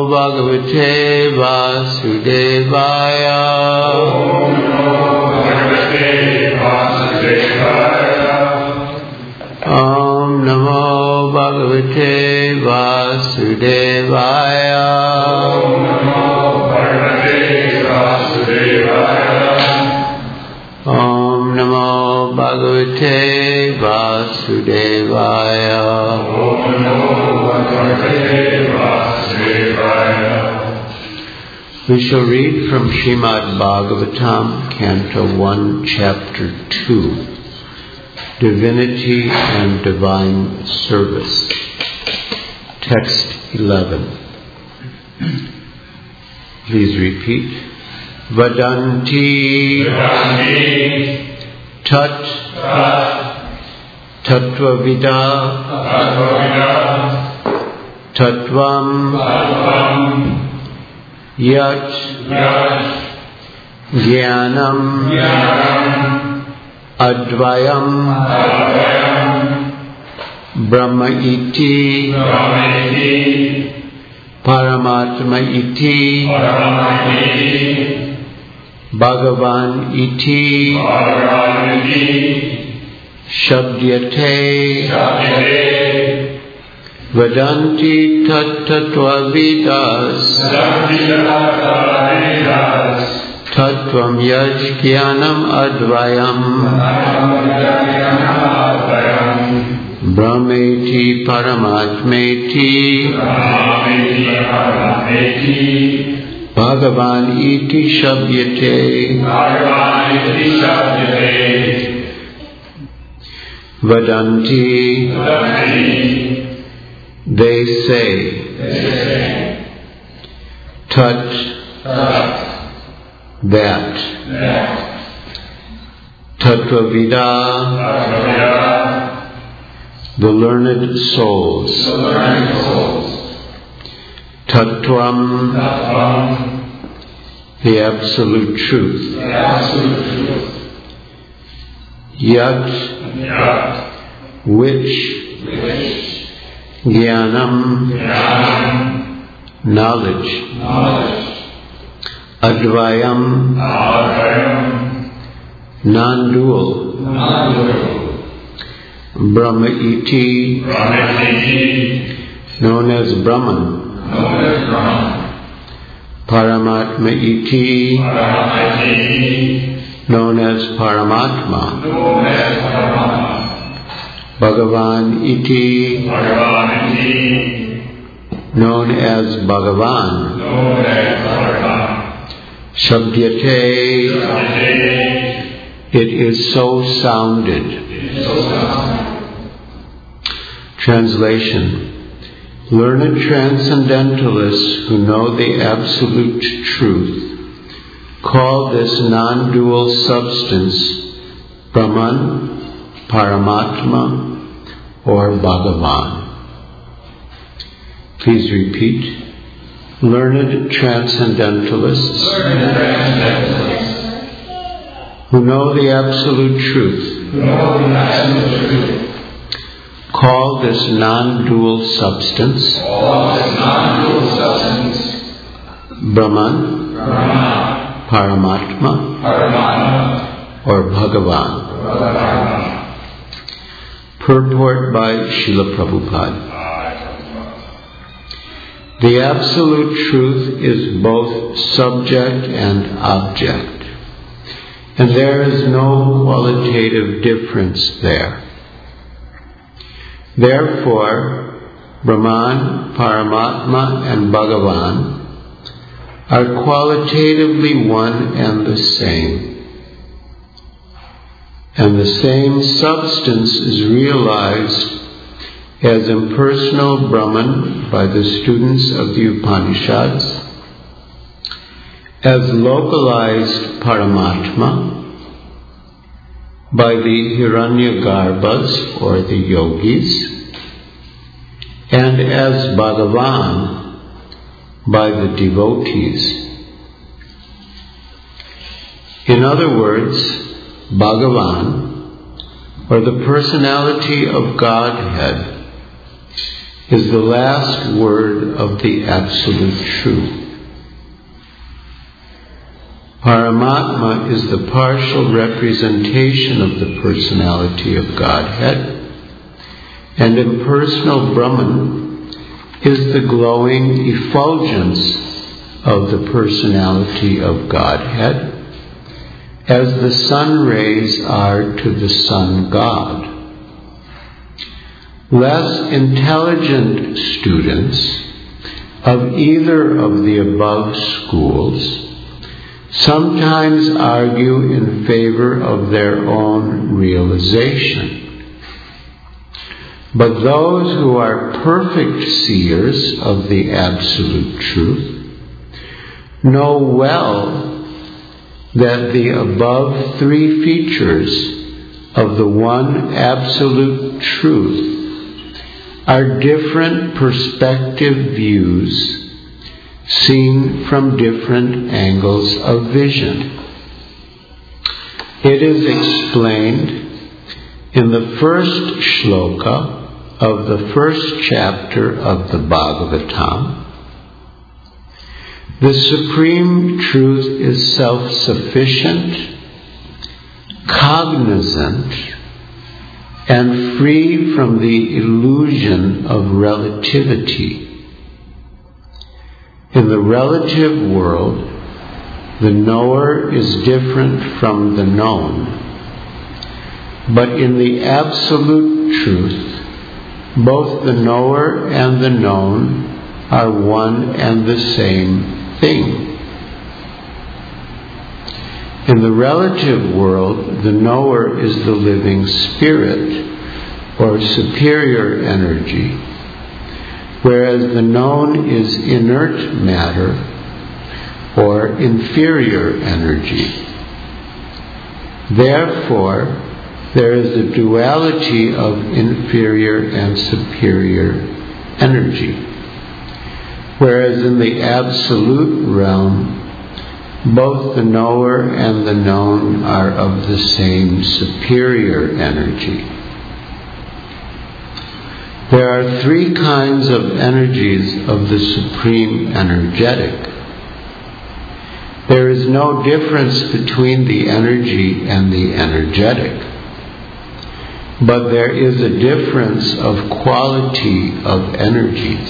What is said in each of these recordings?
Bhagavate Vasudevaya. Om Namo Bhagavate Vasudevaya. Om Namo Bhagavate Vasudevaya. Om Namo Bhagavate Vasudevaya. Om Namo Bhagavate Vasudevaya. Om Namo Bhagavate Vasudevaya. We shall read from Srimad Bhagavatam, Canto 1, Chapter 2, Divinity and Divine Service. Text 11. Please repeat. Vadanti Tat Tattvavida Tattvam Yat Jnanam Advayam Brahma iti Paramatma iti Bhagavan iti Shabdyate Vedanti Tattvavidas Tattvam Yajnanam Advayam Brahmeti Paramatmeti Bhagavan iti Shabdyate Vedanti. They say, Tat, that, Tattvavida, the learned souls, Tattvam, the absolute truth, Yat, which, Jnanam, knowledge, Advayam, non-dual, Brahma iti, known as Brahman, Paramatma iti, known as Paramatma, Bhagavan iti, known as Bhagavan, Shabdyate, it is so sounded. Translation. Learned transcendentalists who know the absolute truth call this non-dual substance Brahman, Paramatma, or Bhagavan. Please repeat. Learned transcendentalists who know the absolute truth call this non-dual substance Brahman, Paramatma, or Bhagavan. Purport by Srila Prabhupada. The absolute truth is both subject and object, and there is no qualitative difference there. Therefore, Brahman, Paramatma, and Bhagavan are qualitatively one and the same. And the same substance is realized as impersonal Brahman by the students of the Upanishads, as localized Paramatma by the Hiranyagarbhas or the yogis, and as Bhagavan by the devotees. In other words, Bhagavan, or the personality of Godhead, is the last word of the Absolute Truth. Paramatma is the partial representation of the personality of Godhead, and impersonal Brahman is the glowing effulgence of the personality of Godhead, as the sun rays are to the sun god. Less intelligent students of either of the above schools sometimes argue in favor of their own realization. But those who are perfect seers of the Absolute Truth know well that the above three features of the one Absolute Truth are different perspective views seen from different angles of vision. It is explained in the first shloka of the first chapter of the Bhagavatam. The Supreme Truth is self-sufficient, cognizant, and free from the illusion of relativity. In the relative world, the knower is different from the known. But in the Absolute Truth, both the knower and the known are one and the same thing. In the relative world, the knower is the living spirit or superior energy, whereas the known is inert matter or inferior energy. Therefore, there is a duality of inferior and superior energy, whereas in the Absolute realm, both the knower and the known are of the same superior energy. There are three kinds of energies of the Supreme Energetic. There is no difference between the energy and the energetic, but there is a difference of quality of energies.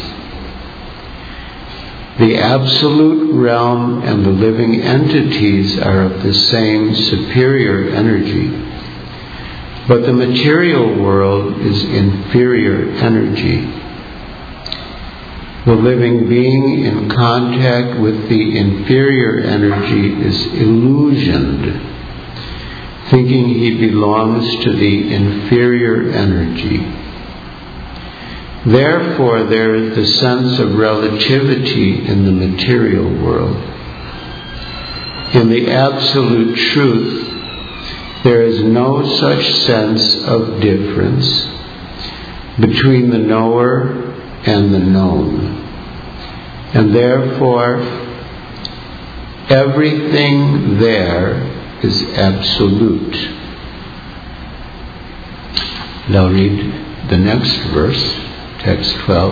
The Absolute realm and the living entities are of the same superior energy, but the material world is inferior energy. The living being in contact with the inferior energy is illusioned, thinking he belongs to the inferior energy. Therefore, there is the sense of relativity in the material world. In the Absolute Truth, there is no such sense of difference between the knower and the known. And therefore, everything there is absolute. Now read the next verse. Text 12.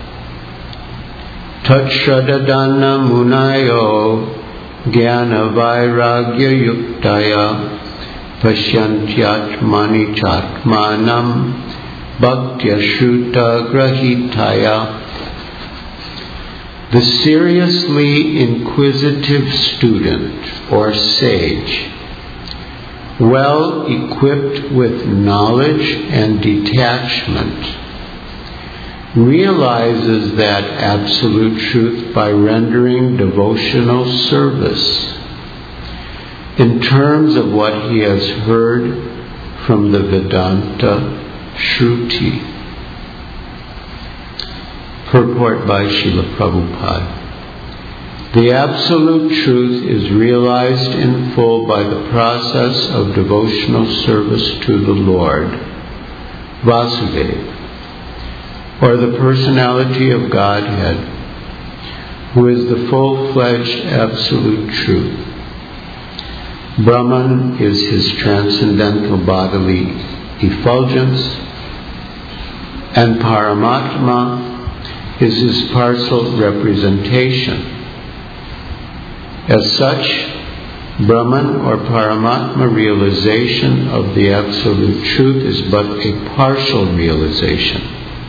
Tatshradadana munayo jnana vairagya yuktaya pashyantyatmani chatmanam bhaktya shruta grahitaya. The seriously inquisitive student or sage, well equipped with knowledge and detachment, realizes that Absolute Truth by rendering devotional service in terms of what he has heard from the Vedanta Shruti. Purport by Srila Prabhupada. The Absolute Truth is realized in full by the process of devotional service to the Lord, Vasudeva, or the personality of Godhead, who is the full-fledged Absolute Truth. Brahman is his transcendental bodily effulgence, and Paramatma is his partial representation. As such, Brahman or Paramatma realization of the Absolute Truth is but a partial realization.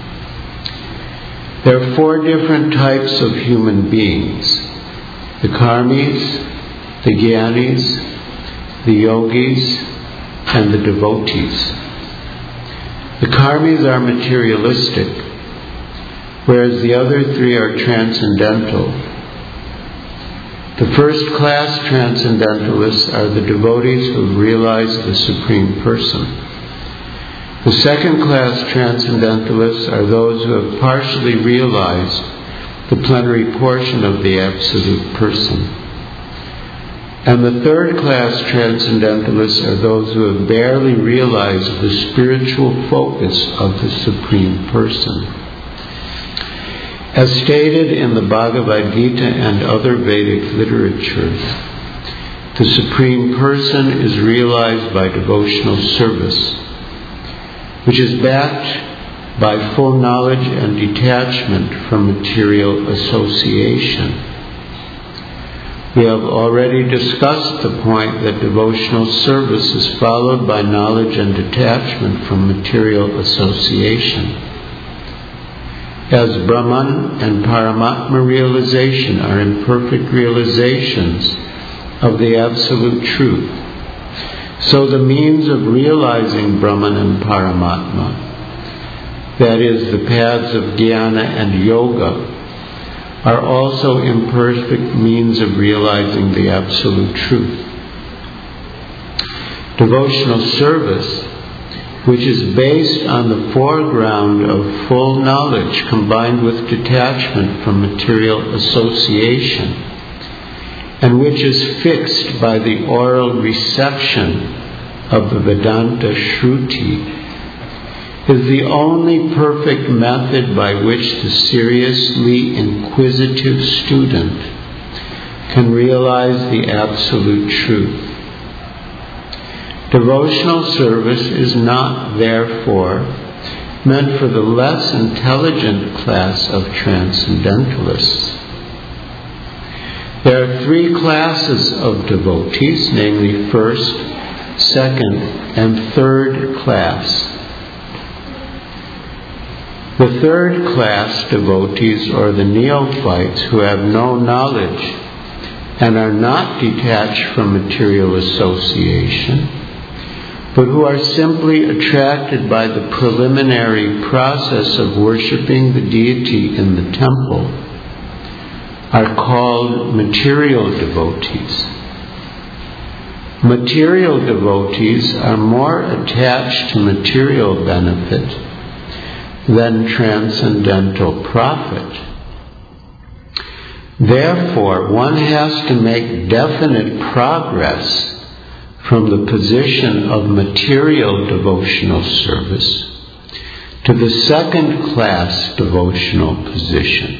There are 4 different types of human beings: the karmis, the jnanis, the yogis, and the devotees. The karmis are materialistic, whereas the other 3 are transcendental. The first-class transcendentalists are the devotees who have realized the Supreme Person. The second-class transcendentalists are those who have partially realized the plenary portion of the Absolute Person. And the third-class transcendentalists are those who have barely realized the spiritual focus of the Supreme Person. As stated in the Bhagavad Gita and other Vedic literature, the Supreme Person is realized by devotional service, which is backed by full knowledge and detachment from material association. We have already discussed the point that devotional service is followed by knowledge and detachment from material association. As Brahman and Paramatma realization are imperfect realizations of the Absolute Truth, so the means of realizing Brahman and Paramatma, that is, the paths of jnana and yoga, are also imperfect means of realizing the Absolute Truth. Devotional service, which is based on the foreground of full knowledge combined with detachment from material association, and which is fixed by the oral reception of the Vedanta Shruti, is the only perfect method by which the seriously inquisitive student can realize the Absolute Truth. Devotional service is not, therefore, meant for the less intelligent class of transcendentalists. There are 3 classes of devotees, namely first, second, and third class. The third class devotees, or the neophytes who have no knowledge and are not detached from material association, but who are simply attracted by the preliminary process of worshipping the deity in the temple, are called material devotees. Material devotees are more attached to material benefit than transcendental profit. Therefore, one has to make definite progress from the position of material devotional service to the second class devotional position.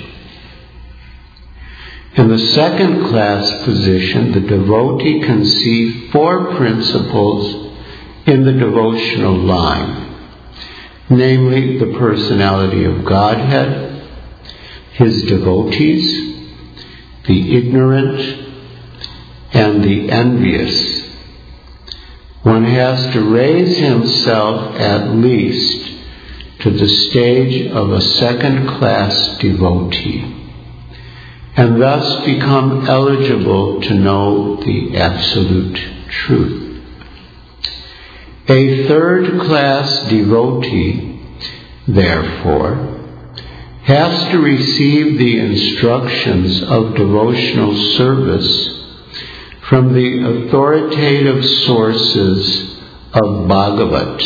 In the second class position, the devotee can see 4 principles in the devotional line, namely the personality of Godhead, his devotees, the ignorant, and the envious. One has to raise himself at least to the stage of a second-class devotee, and thus become eligible to know the Absolute Truth. A third-class devotee, therefore, has to receive the instructions of devotional service from the authoritative sources of Bhagavat.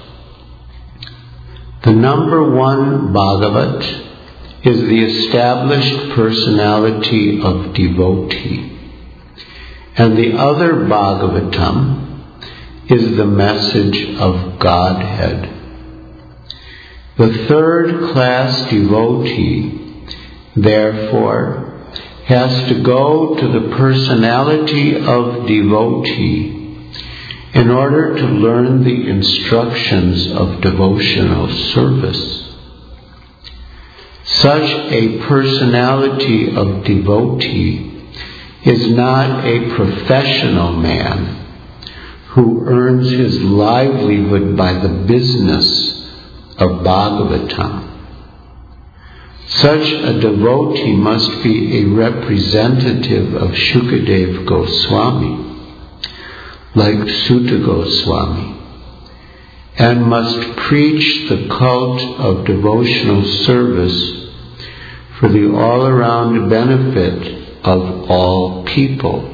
The number 1 Bhagavat is the established personality of devotee, and the other Bhagavatam is the message of Godhead. The third class devotee, therefore, has to go to the personality of devotee in order to learn the instructions of devotional service. Such a personality of devotee is not a professional man who earns his livelihood by the business of Bhagavatam. Such a devotee must be a representative of Shukadev Goswami, like Sutta Goswami, and must preach the cult of devotional service for the all-around benefit of all people.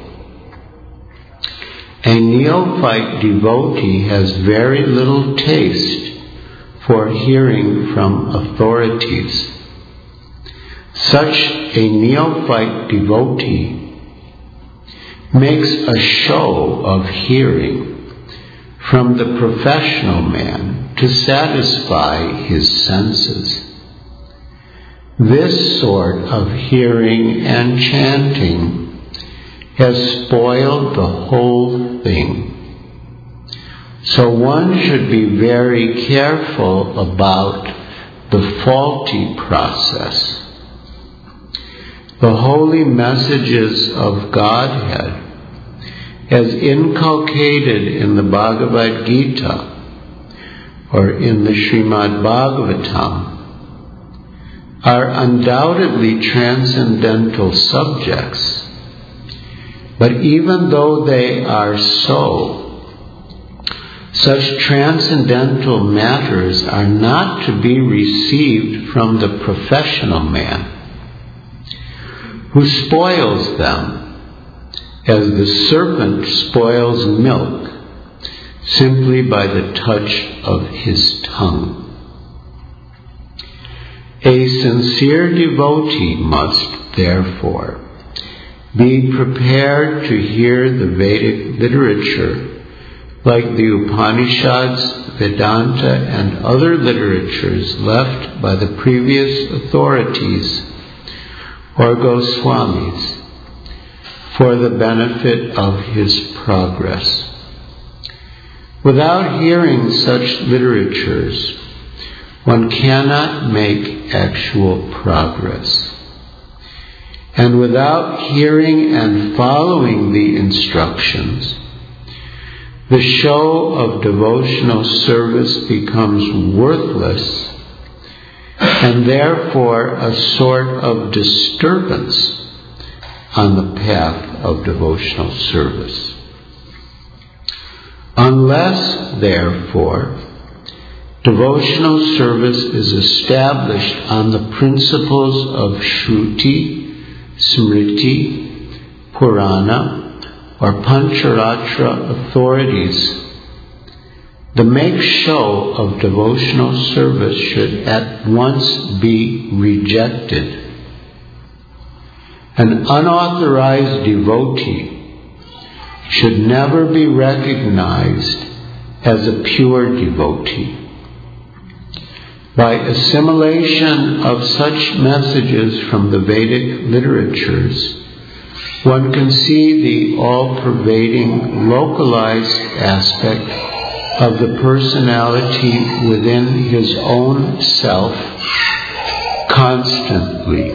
A neophyte devotee has very little taste for hearing from authorities. Such a neophyte devotee makes a show of hearing from the professional man to satisfy his senses. This sort of hearing and chanting has spoiled the whole thing. So one should be very careful about the faulty process. The holy messages of Godhead, as inculcated in the Bhagavad Gita or in the Srimad Bhagavatam, are undoubtedly transcendental subjects. But even though they are so, such transcendental matters are not to be received from the professional man, who spoils them as the serpent spoils milk simply by the touch of his tongue. A sincere devotee must, therefore, be prepared to hear the Vedic literature, like the Upanishads, Vedanta, and other literatures left by the previous authorities or Goswamis, for the benefit of his progress. Without hearing such literatures, one cannot make actual progress. And without hearing and following the instructions, the show of devotional service becomes worthless and therefore a sort of disturbance on the path of devotional service. Unless, therefore, devotional service is established on the principles of Shruti, Smriti, Purana, or Pancharatra authorities, the make-show of devotional service should at once be rejected. An unauthorized devotee should never be recognized as a pure devotee. By assimilation of such messages from the Vedic literatures, one can see the all-pervading, localized aspect of the personality within his own self constantly.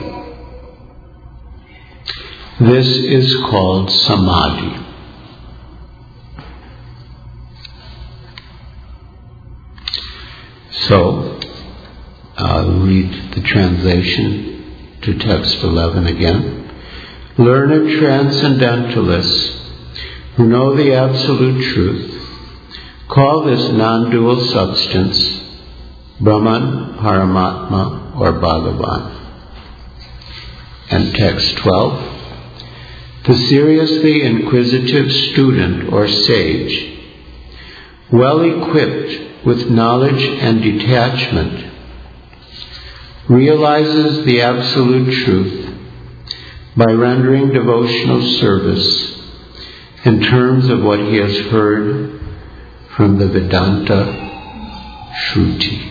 This is called samadhi. So, I'll read the translation to text 11 again. Learned transcendentalists who know the absolute truth call this non-dual substance Brahman, Paramatma, or Bhagavan. And text 12. The seriously inquisitive student or sage, well equipped with knowledge and detachment, realizes the absolute truth by rendering devotional service in terms of what he has heard from the Vedanta Shruti.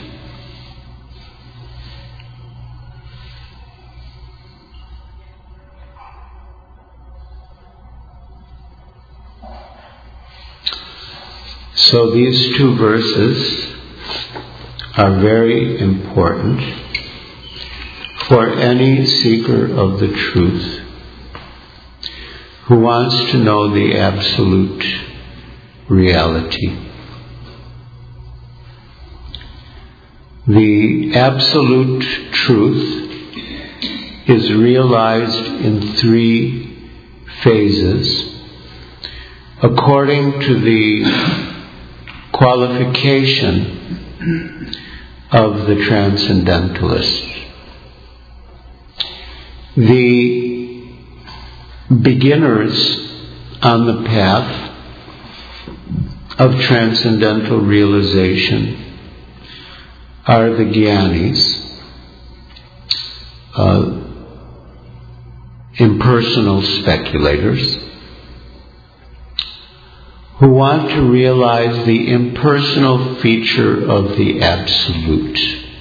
So these two verses are very important for any seeker of the truth who wants to know the absolute reality. The absolute truth is realized in 3 phases according to the qualification of the transcendentalist. The beginners on the path of transcendental realization are the Gyanis, impersonal speculators, who want to realize the impersonal feature of the Absolute.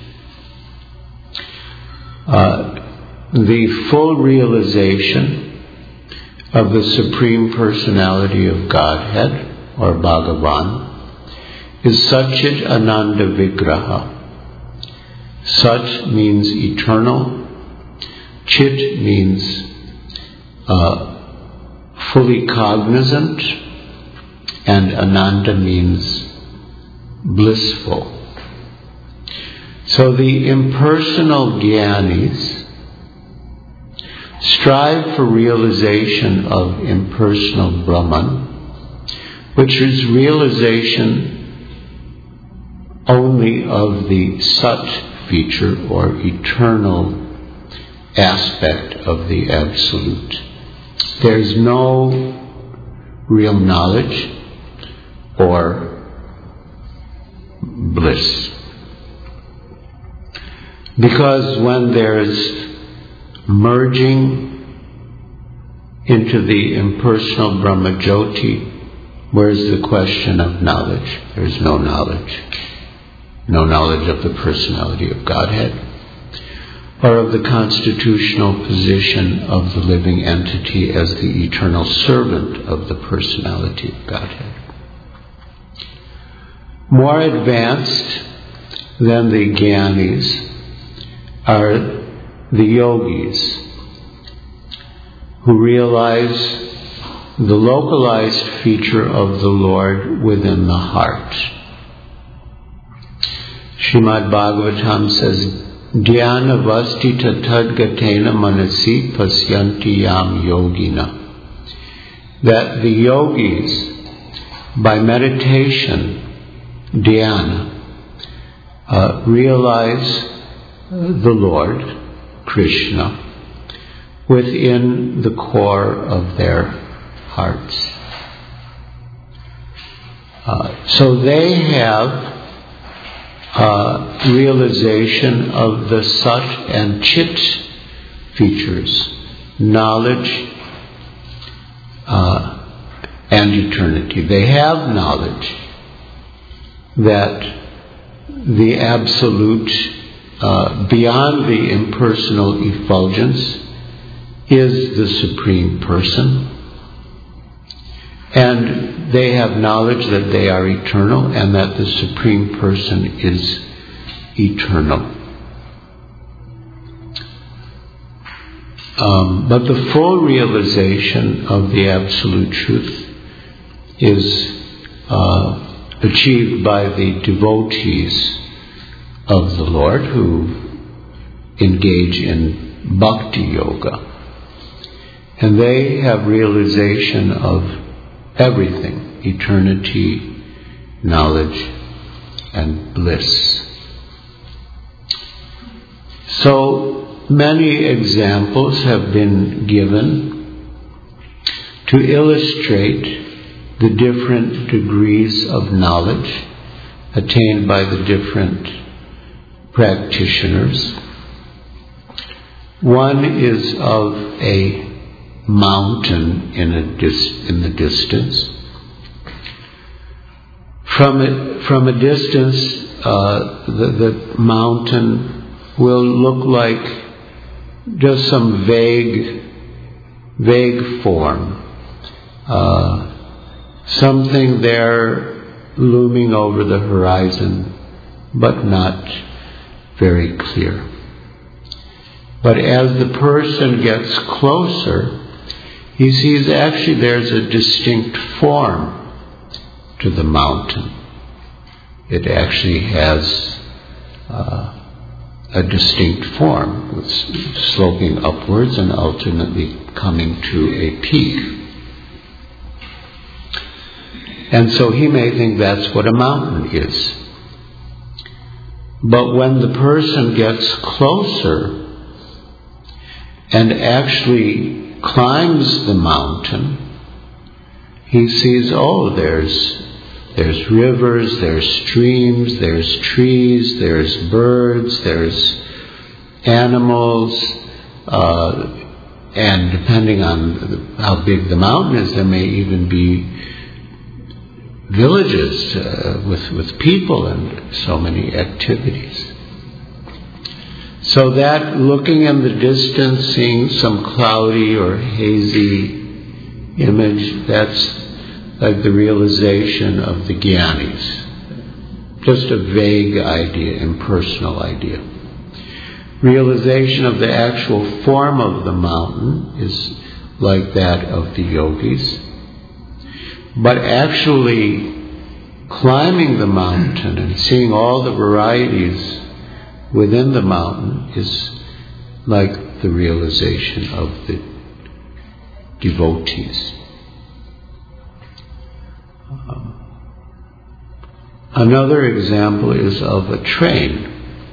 The full realization of the Supreme Personality of Godhead, or Bhagavan, is Satchit Ananda Vigraha. Sat means eternal, Chit means fully cognizant, and Ananda means blissful. So the impersonal Gyanis strive for realization of impersonal Brahman, which is realization only of the Sat feature or eternal aspect of the Absolute. There's no real knowledge or bliss. Because when there's merging into the impersonal Brahmajyoti, where's the question of knowledge? There's no knowledge. No knowledge of the personality of Godhead, or of the constitutional position of the living entity as the eternal servant of the personality of Godhead. More advanced than the Gyanis are the yogis, who realize the localized feature of the Lord within the heart. Srimad Bhagavatam says, Dhyana vastita tadgatena manasi pasyanti yam yogina. That the yogis, by meditation, dhyana, realize the Lord, Krishna, within the core of their hearts. So they have realization of the Sat and Chit features, knowledge and eternity. They have knowledge that the Absolute, beyond the impersonal effulgence, is the Supreme Person. And they have knowledge that they are eternal and that the Supreme Person is eternal. But the full realization of the Absolute Truth is achieved by the devotees of the Lord who engage in bhakti yoga. And they have realization of everything, eternity, knowledge, and bliss. So many examples have been given to illustrate the different degrees of knowledge attained by the different practitioners. One is of a mountain in the distance. From a distance, the mountain will look like just some vague form, something there looming over the horizon, but not very clear. But as the person gets closer, he sees actually there's a distinct form to the mountain. It actually has a distinct form, with sloping upwards and ultimately coming to a peak. And so he may think that's what a mountain is. But when the person gets closer and actually climbs the mountain, he sees, there's rivers, there's streams, there's trees, there's birds, there's animals, and depending on how big the mountain is, there may even be villages with people and so many activities. So that looking in the distance, seeing some cloudy or hazy image, that's like the realization of the Gyanis. Just a vague idea, impersonal idea. Realization of the actual form of the mountain is like that of the yogis. But actually climbing the mountain and seeing all the varieties within the mountain is like the realization of the devotees. Another example is of a train.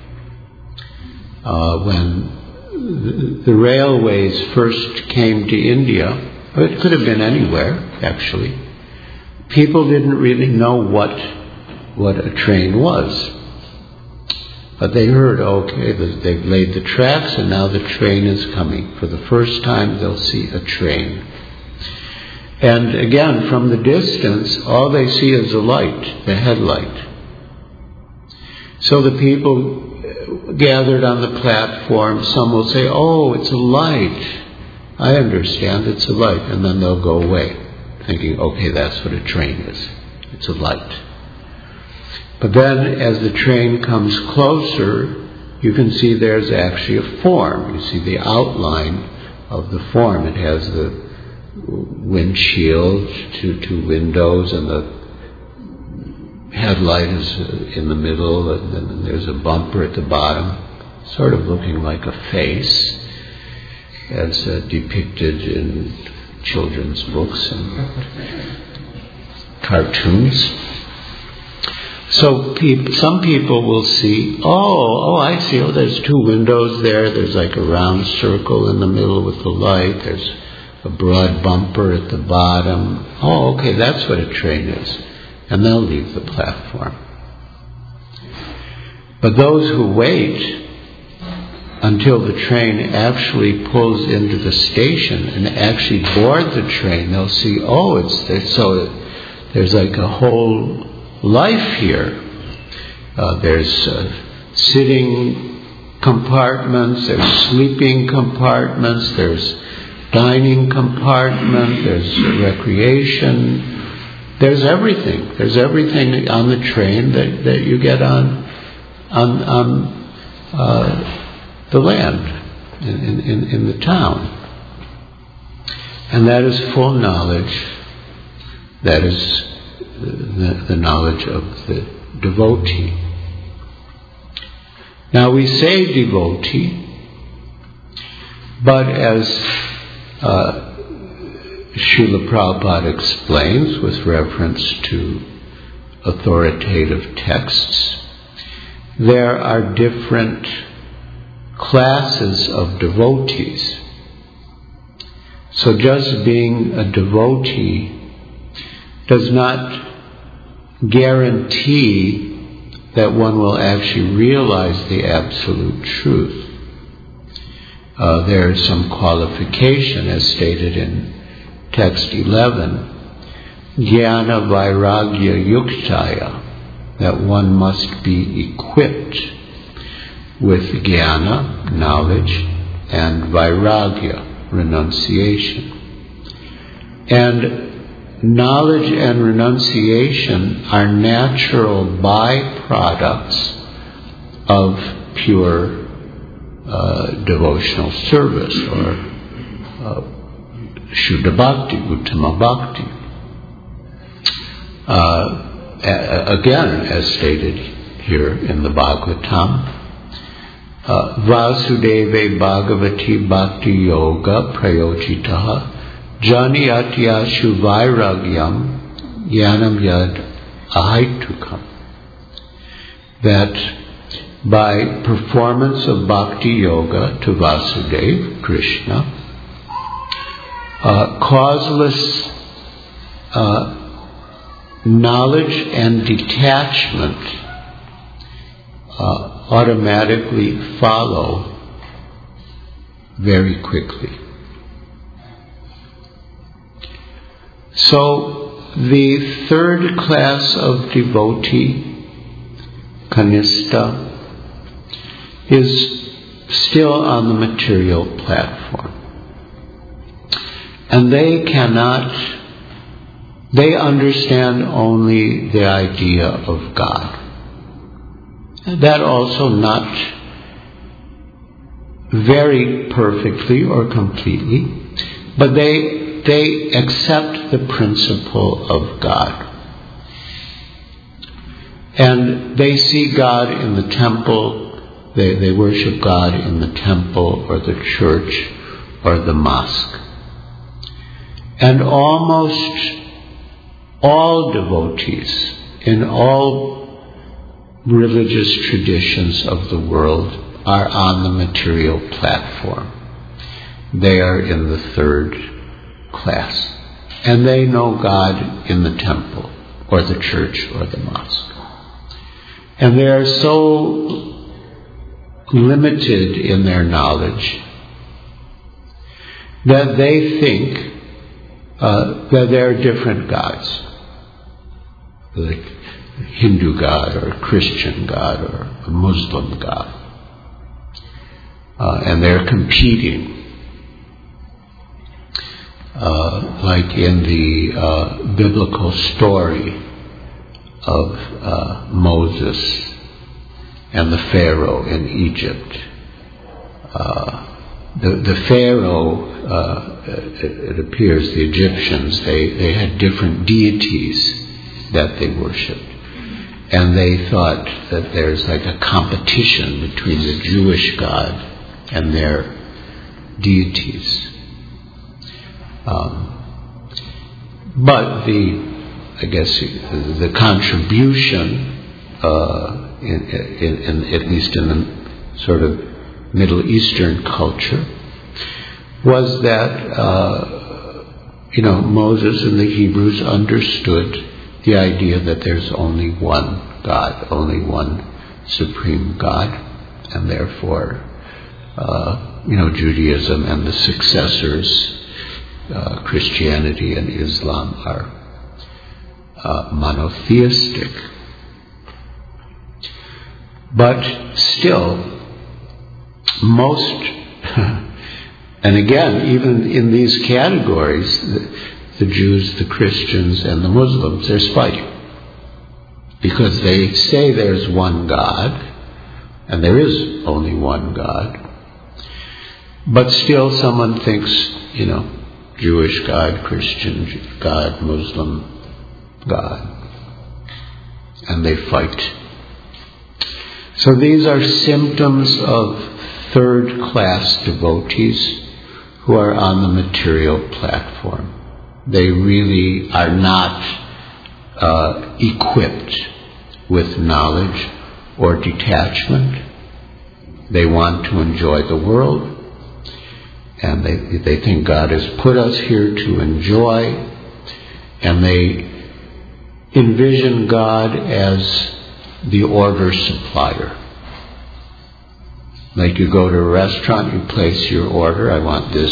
When the railways first came to India, or it could have been anywhere actually, people didn't really know what a train was. But they heard, they've laid the tracks and now the train is coming. For the first time they'll see a train. And again, from the distance, all they see is a light, the headlight. So the people gathered on the platform, some will say, it's a light. I understand, it's a light. And then they'll go away, thinking, that's what a train is. It's a light. But then as the train comes closer, you can see there's actually a form. You see the outline of the form. It has the windshield, two windows, and the headlight is in the middle, and then there's a bumper at the bottom, sort of looking like a face, as depicted in children's books and cartoons. So some people will see, I see, there's two windows there, there's like a round circle in the middle with the light, there's a broad bumper at the bottom. That's what a train is. And they'll leave the platform. But those who wait until the train actually pulls into the station and actually board the train, they'll see, there's like a whole life here. There's sitting compartments, there's sleeping compartments, there's dining compartment, there's recreation, there's everything. There's everything on the train that you get on the land, in the town. And that is full knowledge. That is the knowledge of the devotee. Now we say devotee, but as Srila Prabhupada explains with reference to authoritative texts, there are different classes of devotees. So just being a devotee does not guarantee that one will actually realize the absolute truth. There is some qualification, as stated in text 11, Jnana Vairagya Yuktaya, that one must be equipped with Jnana, knowledge, and Vairagya, renunciation. And knowledge and renunciation are natural byproducts of pure devotional service, or Shuddha Bhakti, Uttama Bhakti. Again, as stated here in the Bhagavatam, Vasudeve Bhagavati Bhakti Yoga Prayojitaha Janiyatiyashu Vairagyam Jnanam Yad Ahaitukam. That by performance of Bhakti Yoga to Vasudeva, Krishna, causeless knowledge and detachment automatically follow very quickly. So the third class of devotee, Kanistha, is still on the material platform. And they understand only the idea of God. That also not very perfectly or completely, but they accept the principle of God. And they see God in the temple, they worship God in the temple or the church or the mosque. And almost all devotees in all religious traditions of the world are on the material platform. They are in the third class. And they know God in the temple or the church or the mosque. And they are so limited in their knowledge that they think that there are different gods, like Hindu God or Christian God or a Muslim God. And they're competing. Like in the biblical story of Moses and the Pharaoh in Egypt. The Pharaoh, it appears the Egyptians, they had different deities that they worshipped. And they thought that there's like a competition between the Jewish God and their deities. But the contribution, at least in the sort of Middle Eastern culture, was that Moses and the Hebrews understood the idea that there's only one God, only one supreme God, and therefore Judaism and the successors, Christianity and Islam, are monotheistic. But still, most, and again, even in these categories, the Jews, the Christians, and the Muslims, they're fighting. Because they say there's one God, and there is only one God. But still someone thinks, Jewish God, Christian God, Muslim God. And they fight. So these are symptoms of third-class devotees who are on the material platform. They really are not equipped with knowledge or detachment. They want to enjoy the world, and they think God has put us here to enjoy, and they envision God as the order supplier. Like you go to a restaurant, you place your order, I want this,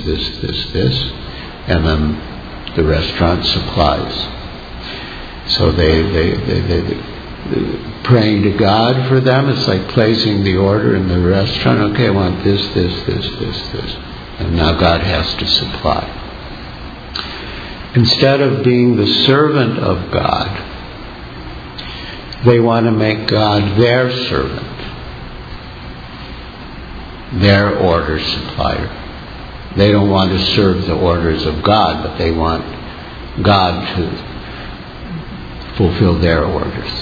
and then the restaurant supplies. So they praying to God for them, it's like placing the order in the restaurant. Okay, I want this. And now God has to supply. Instead of being the servant of God, they want to make God their servant. their order supplier. They don't want to serve the orders of God, but they want God to fulfill their orders.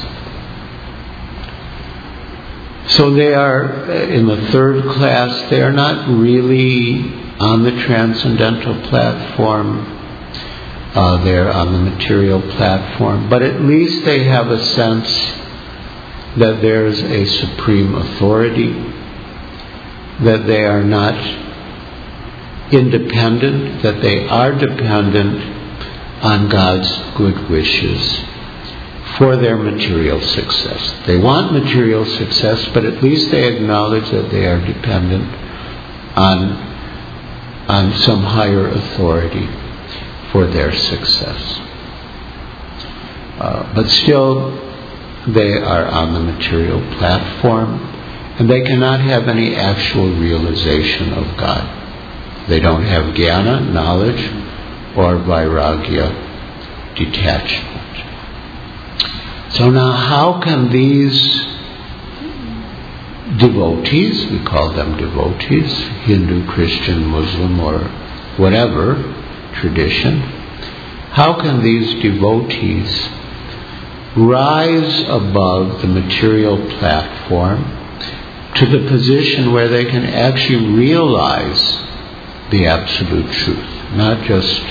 So they are in the third class. They are not really on the transcendental platform. They're on the material platform. But at least they have a sense that there's a supreme authority, that they are not independent, that they are dependent on God's good wishes for their material success. They want material success, but at least they acknowledge that they are dependent on some higher authority for their success. But still, they are on the material platform, and they cannot have any actual realization of God. They don't have jnana, knowledge, or vairagya, detachment. So now how can these devotees, we call them devotees, Hindu, Christian, Muslim, or whatever tradition, how can these devotees rise above the material platform to the position where they can actually realize the absolute truth? Not just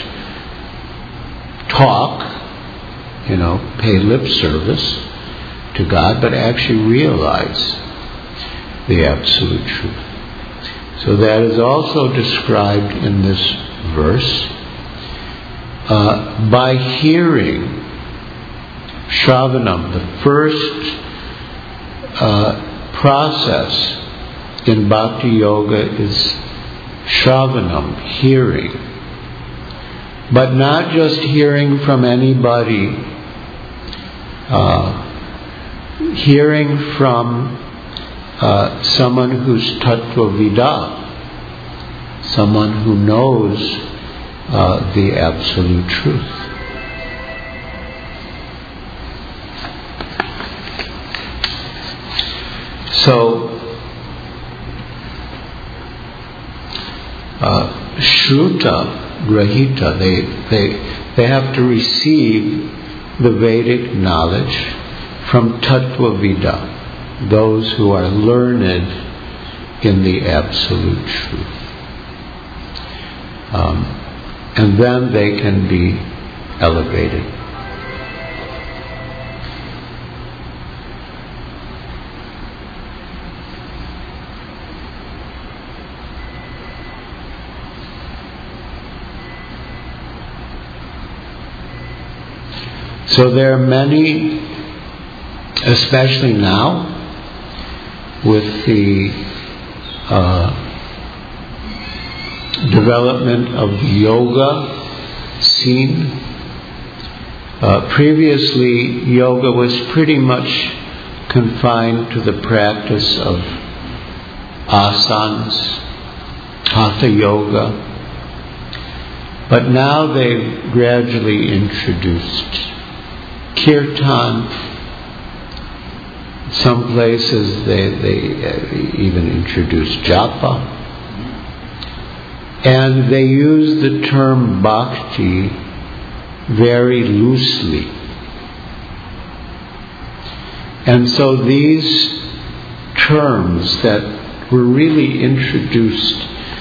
talk, pay lip service to God, but actually realize the absolute truth. So that is also described in this verse. By hearing, Shravanam, the first process in Bhakti Yoga is Shravanam, hearing. But not just hearing from anybody, hearing from someone who's Tattvavida, someone who knows the absolute truth. So, Shruta, Grahita, they have to receive the Vedic knowledge from Tattvavida, those who are learned in the absolute truth. And then they can be elevated. So there are many, especially now, with the development of the yoga scene. Previously, yoga was pretty much confined to the practice of asanas, hatha yoga. But now they've gradually introduced kirtan. Some places they even introduce japa. And they use the term bhakti very loosely. And so these terms that were really introduced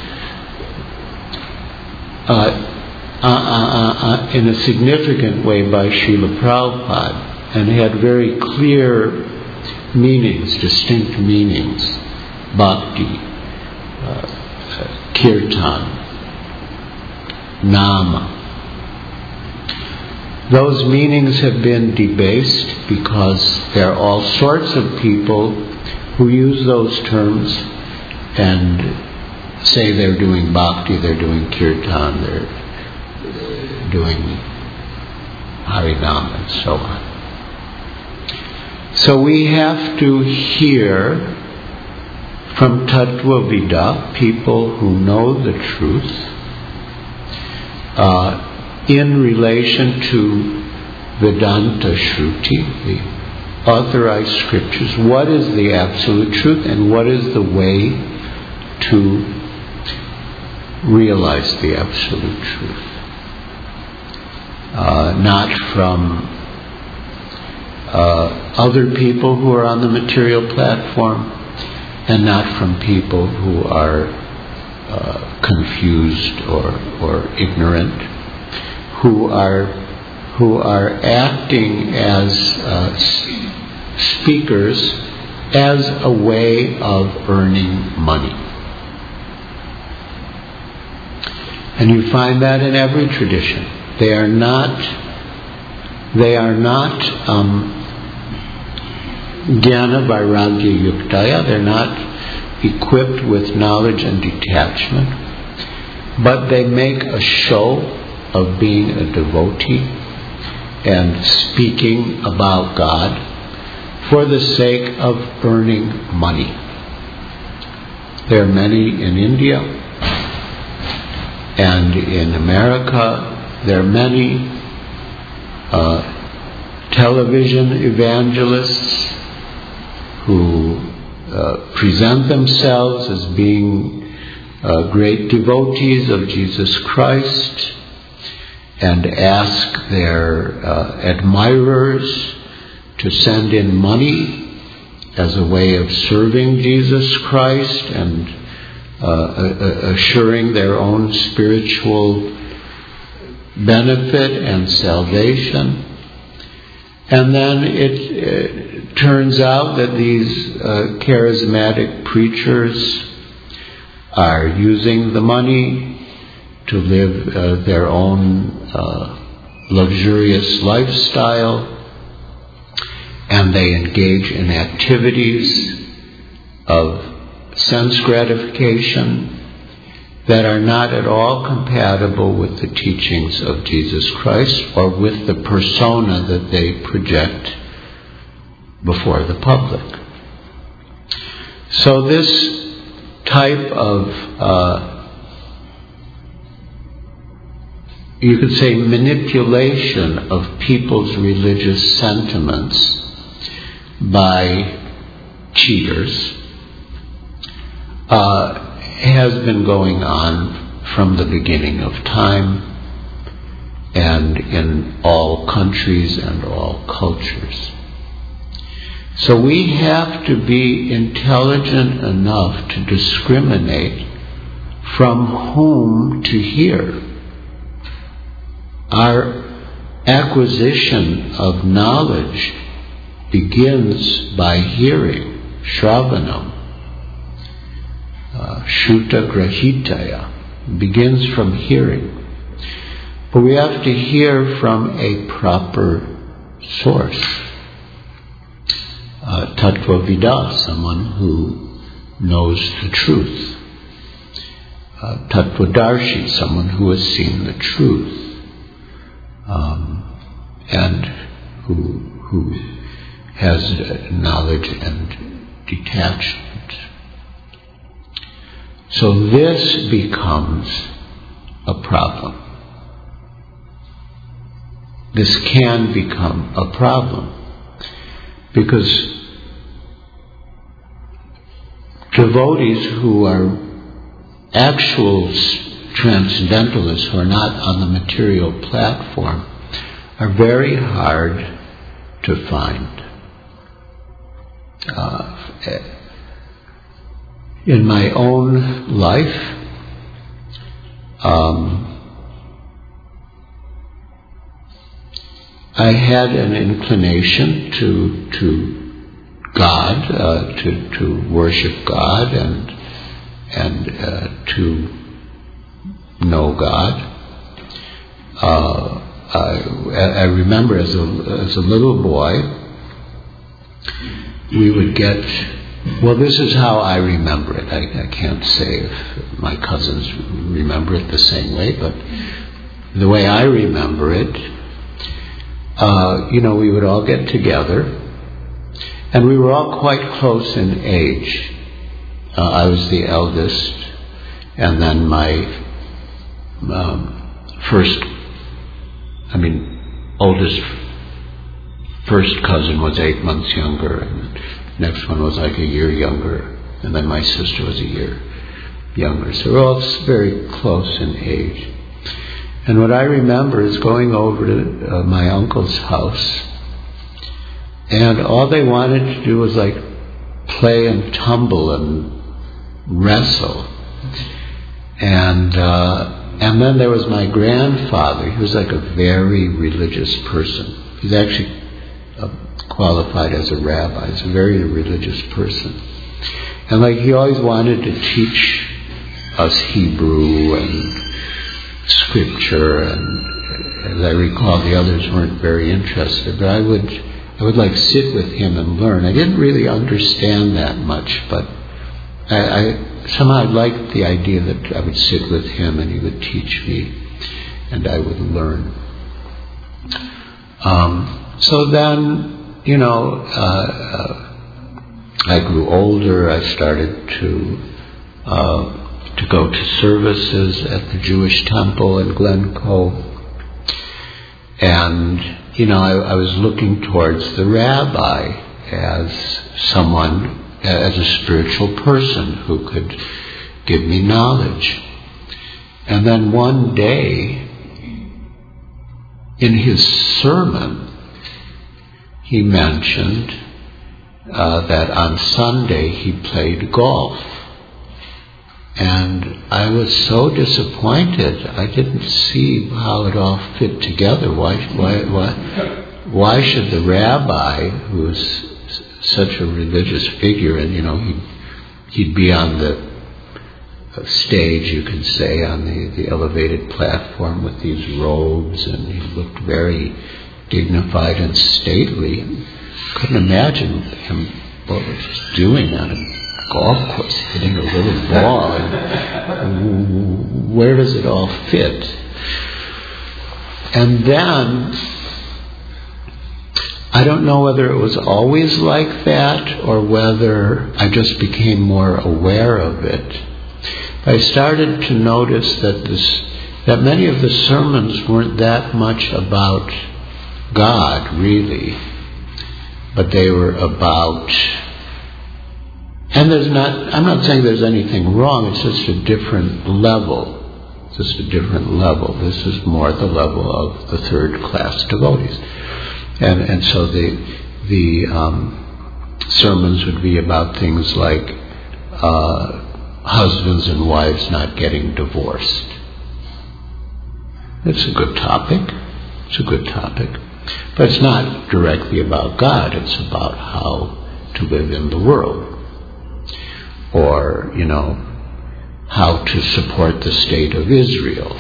in a significant way by Srila Prabhupada and had very clear meanings, distinct meanings, bhakti, kirtan, nama. Those meanings have been debased because there are all sorts of people who use those terms and say they're doing bhakti, they're doing kirtan, they're doing harinam and so on. So we have to hear from Tattvavida, people who know the truth, in relation to Vedanta Shruti, the authorized scriptures. What is the absolute truth and what is the way to realize the absolute truth. Not from other people who are on the material platform, and not from people who are confused or ignorant, who are acting as speakers as a way of earning money. And you find that in every tradition. They are not Jnana Vairagya Yuktaya. They're not equipped with knowledge and detachment, but they make a show of being a devotee and speaking about God for the sake of earning money. There are many in India and in America. There are many television evangelists who present themselves as being great devotees of Jesus Christ and ask their admirers to send in money as a way of serving Jesus Christ and assuring their own spiritual benefit and salvation. And then it turns out that these charismatic preachers are using the money to live their own luxurious lifestyle, and they engage in activities of sense gratification that are not at all compatible with the teachings of Jesus Christ or with the persona that they project before the public. So this type of, you could say, manipulation of people's religious sentiments by cheaters has been going on from the beginning of time and in all countries and all cultures. So we have to be intelligent enough to discriminate from whom to hear. Our acquisition of knowledge begins by hearing, Shravanam. Shuta Grahitaya begins from hearing. But we have to hear from a proper source. Tattvavida, someone who knows the truth. Tattvadarshi, someone who has seen the truth. And who has knowledge and detachment. So this becomes a problem. This can become a problem because devotees who are actual transcendentalists, who are not on the material platform, are very hard to find. In my own life, I had an inclination to God, to worship God and to know God. I remember as a little boy, we would get. Well, this is how I remember it. I can't say if my cousins remember it the same way, but the way I remember it, we would all get together, and we were all quite close in age. I was the eldest, and then my oldest first cousin was 8 months younger, and next one was like a year younger, and then my sister was a year younger. So we're all very close in age. And what I remember is going over to my uncle's house, and all they wanted to do was like play and tumble and wrestle. And then there was my grandfather. He was like a very religious person. He's actually qualified as a rabbi. He's a very religious person. And like he always wanted to teach us Hebrew and scripture, and as I recall, the others weren't very interested. But I would like sit with him and learn. I didn't really understand that much, but I somehow liked the idea that I would sit with him and he would teach me and I would learn. So then, I grew older. I started to go to services at the Jewish Temple in Glencoe, and I was looking towards the rabbi as someone, as a spiritual person who could give me knowledge. And then one day, in his sermon, he mentioned that on Sunday he played golf. And I was so disappointed. I didn't see how it all fit together. Why should the rabbi, who's such a religious figure, and he'd be on the stage, you could say, on the elevated platform with these robes, and he looked very dignified and stately. Couldn't imagine him what he was doing on a golf course, hitting a little ball. And where does it all fit? And then, I don't know whether it was always like that or whether I just became more aware of it. I started to notice that many of the sermons weren't that much about God, really, but they were about, and I'm not saying there's anything wrong, it's just a different level. This is more the level of the third class devotees. And so the sermons would be about things like husbands and wives not getting divorced. It's a good topic. But it's not directly about God. It's about how to live in the world. Or, how to support the state of Israel.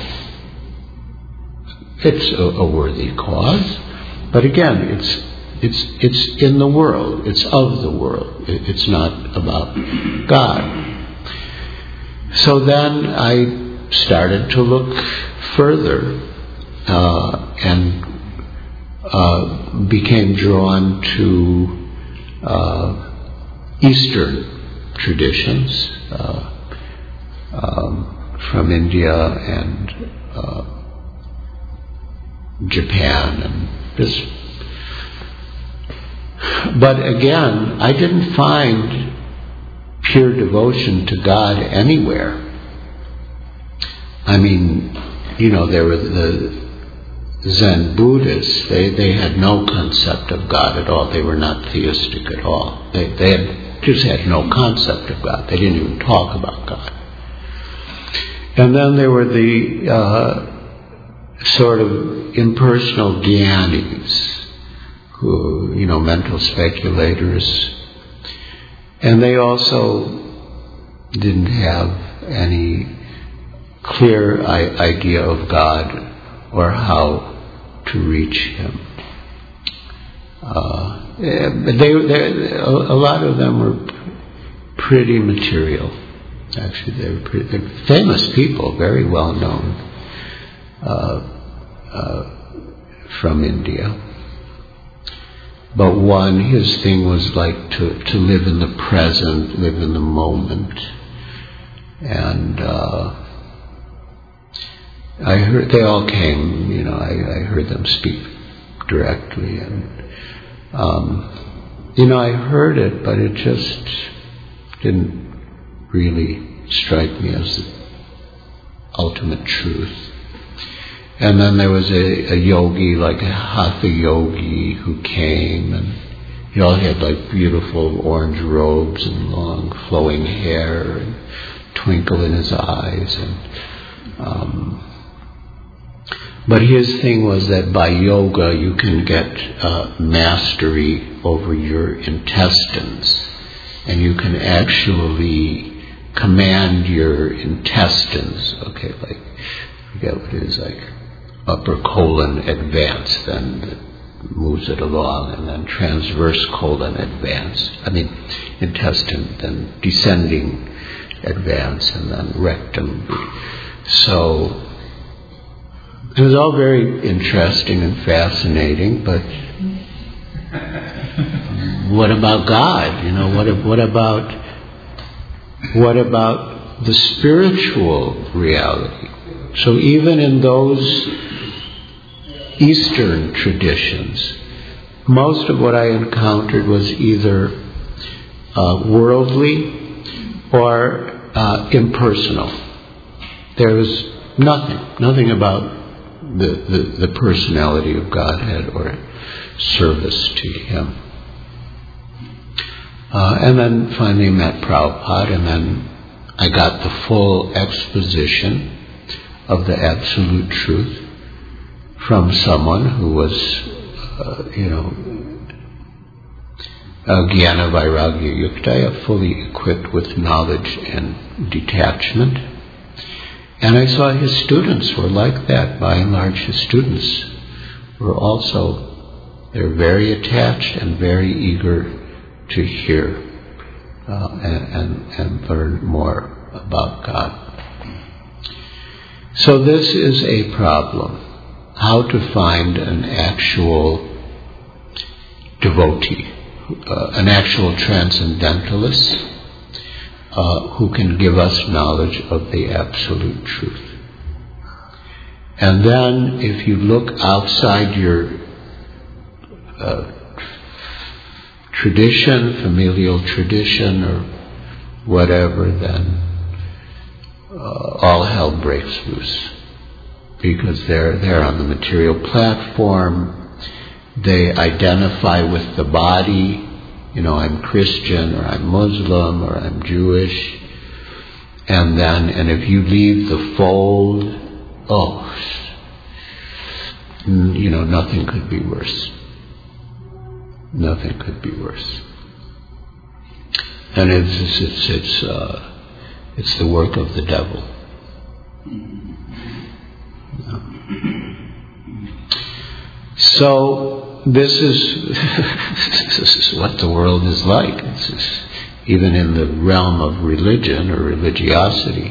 It's a worthy cause. But again, it's in the world. It's of the world. It's not about God. So then I started to look further and became drawn to Eastern traditions from India and Japan and this. But again, I didn't find pure devotion to God anywhere. I mean, there were the Zen Buddhists. They had no concept of God at all. They were not theistic at all. They just had no concept of God. They didn't even talk about God. And then there were the sort of impersonal Gyanis, who, mental speculators. And they also didn't have any clear idea of God or how to reach Him. But a lot of them were pretty material. Actually, they're famous people, very well known from India. But his thing was like to live in the present, live in the moment. And I heard they all came, I heard them speak directly, and I heard it, but it just didn't really strike me as the ultimate truth. And then there was a yogi, like a hatha yogi, who came, and he all had like beautiful orange robes and long flowing hair and twinkle in his eyes. But his thing was that by yoga you can get mastery over your intestines, and you can actually command your intestines. Okay, like, I forget what it is, like upper colon advance, then that moves it along, and then transverse colon advance. Intestine, then descending advance, and then rectum. So it was all very interesting and fascinating, but what about God? What about the spiritual reality? So even in those Eastern traditions, most of what I encountered was either worldly or impersonal. There was nothing about the personality of Godhead or service to Him. And then finally met Prabhupada, and then I got the full exposition of the Absolute Truth from someone who was, Jnana Vairagya Yuktaya, fully equipped with knowledge and detachment. And I saw his students were like that. By and large, his students were also, they're very attached and very eager to hear and learn more about God. So this is a problem. How to find an actual devotee, an actual transcendentalist who can give us knowledge of the Absolute Truth. And then if you look outside your tradition, familial tradition or whatever, then all hell breaks loose. Because they're on the material platform, they identify with the body, I'm Christian or I'm Muslim or I'm Jewish, and if you leave the fold, nothing could be worse. Nothing could be worse. And it's the work of the devil. So this is what the world is like. Even in the realm of religion or religiosity,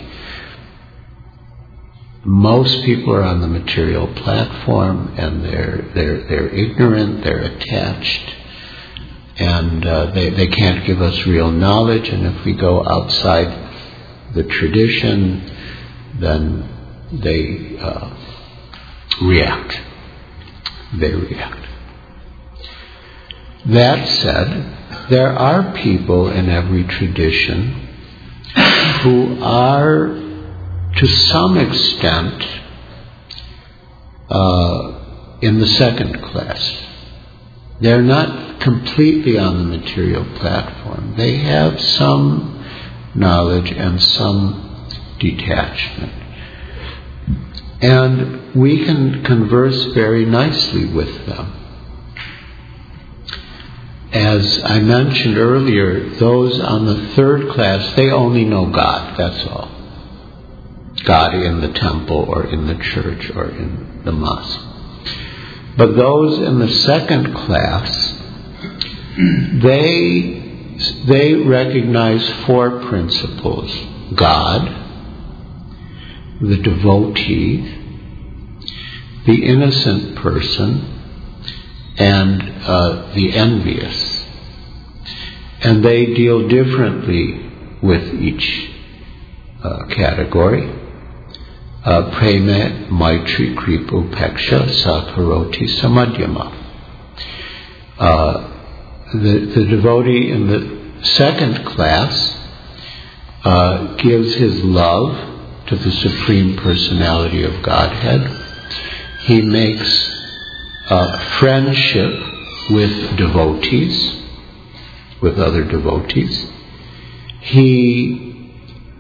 most people are on the material platform, and they're ignorant, they're attached, and they can't give us real knowledge. And if we go outside the tradition, then they react. They react. That said, there are people in every tradition who are, to some extent, in the second class. They're not completely on the material platform. They have some knowledge and some detachment. And we can converse very nicely with them. As I mentioned earlier, those on the third class, they only know God, that's all. God in the temple or in the church or in the mosque. But those in the second class, they recognize four principles: God, the devotee, the innocent person, and the envious. And they deal differently with each category. Prema, Maitri, Kripa, Upeksha, Sakaroti, Samadhyama. The devotee in the second class gives his love to the Supreme Personality of Godhead. He makes friendship with devotees, with other devotees. He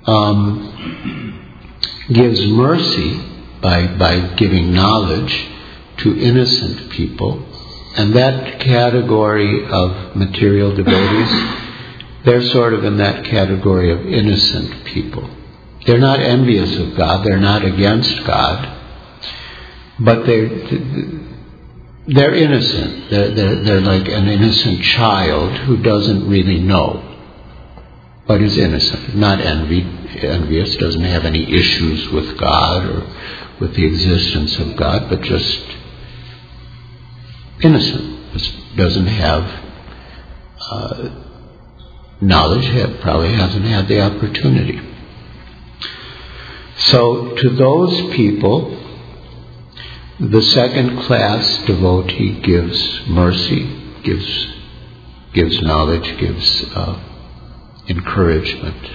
gives mercy by giving knowledge to innocent people. And that category of material devotees, they're sort of in that category of innocent people. They're not envious of God, they're not against God, but they're innocent. They're like an innocent child who doesn't really know, but is innocent, not envious, doesn't have any issues with God or with the existence of God, but just innocent, just doesn't have knowledge, probably hasn't had the opportunity. So to those people, the second class devotee gives mercy, gives knowledge, gives encouragement.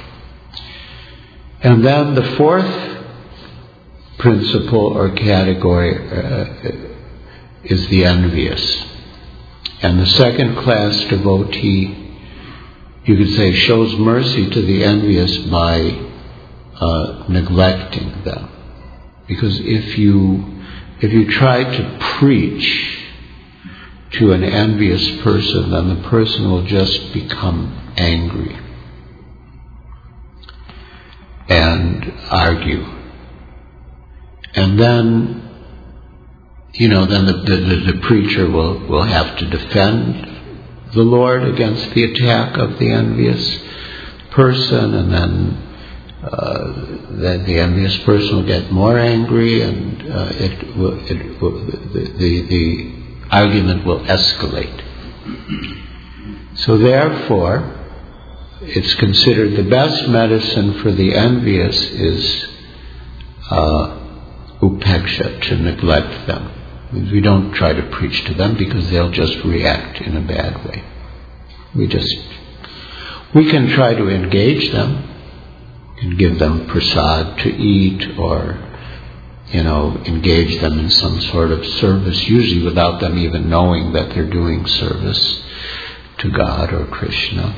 And then the fourth principle or category is the envious. And the second class devotee, you could say, shows mercy to the envious by neglecting them. Because if you try to preach to an envious person, then the person will just become angry and argue. And then, then the preacher will have to defend the Lord against the attack of the envious person, and then the envious person will get more angry, and the argument will escalate. So therefore, it's considered the best medicine for the envious is upeksha, to neglect them. We don't try to preach to them because they'll just react in a bad way. We can try to engage them and give them prasad to eat, or engage them in some sort of service, usually without them even knowing that they're doing service to God or Krishna.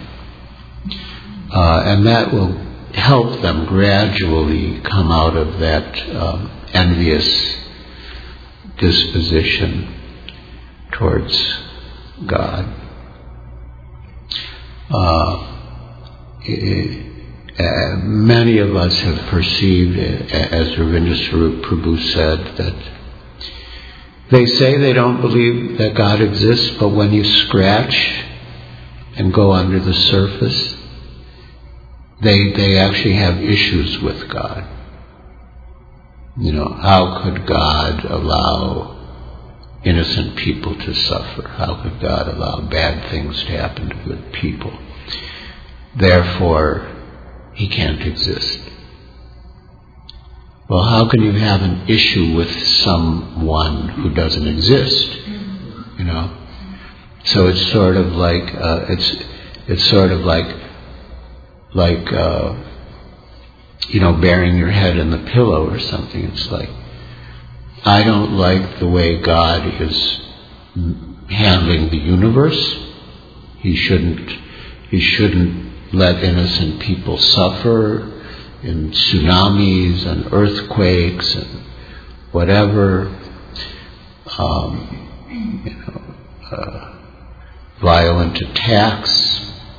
And that will help them gradually come out of that envious disposition towards God. Many of us have perceived, as Ravindra Swarup Prabhu said, that they say they don't believe that God exists, but when you scratch and go under the surface, they actually have issues with God. How could God allow innocent people to suffer? How could God allow bad things to happen to good people? Therefore, He can't exist. Well, how can you have an issue with someone who doesn't exist? So it's sort of like burying your head in the pillow or something. It's like, I don't like the way God is handling the universe. He shouldn't let innocent people suffer in tsunamis and earthquakes and whatever, violent attacks.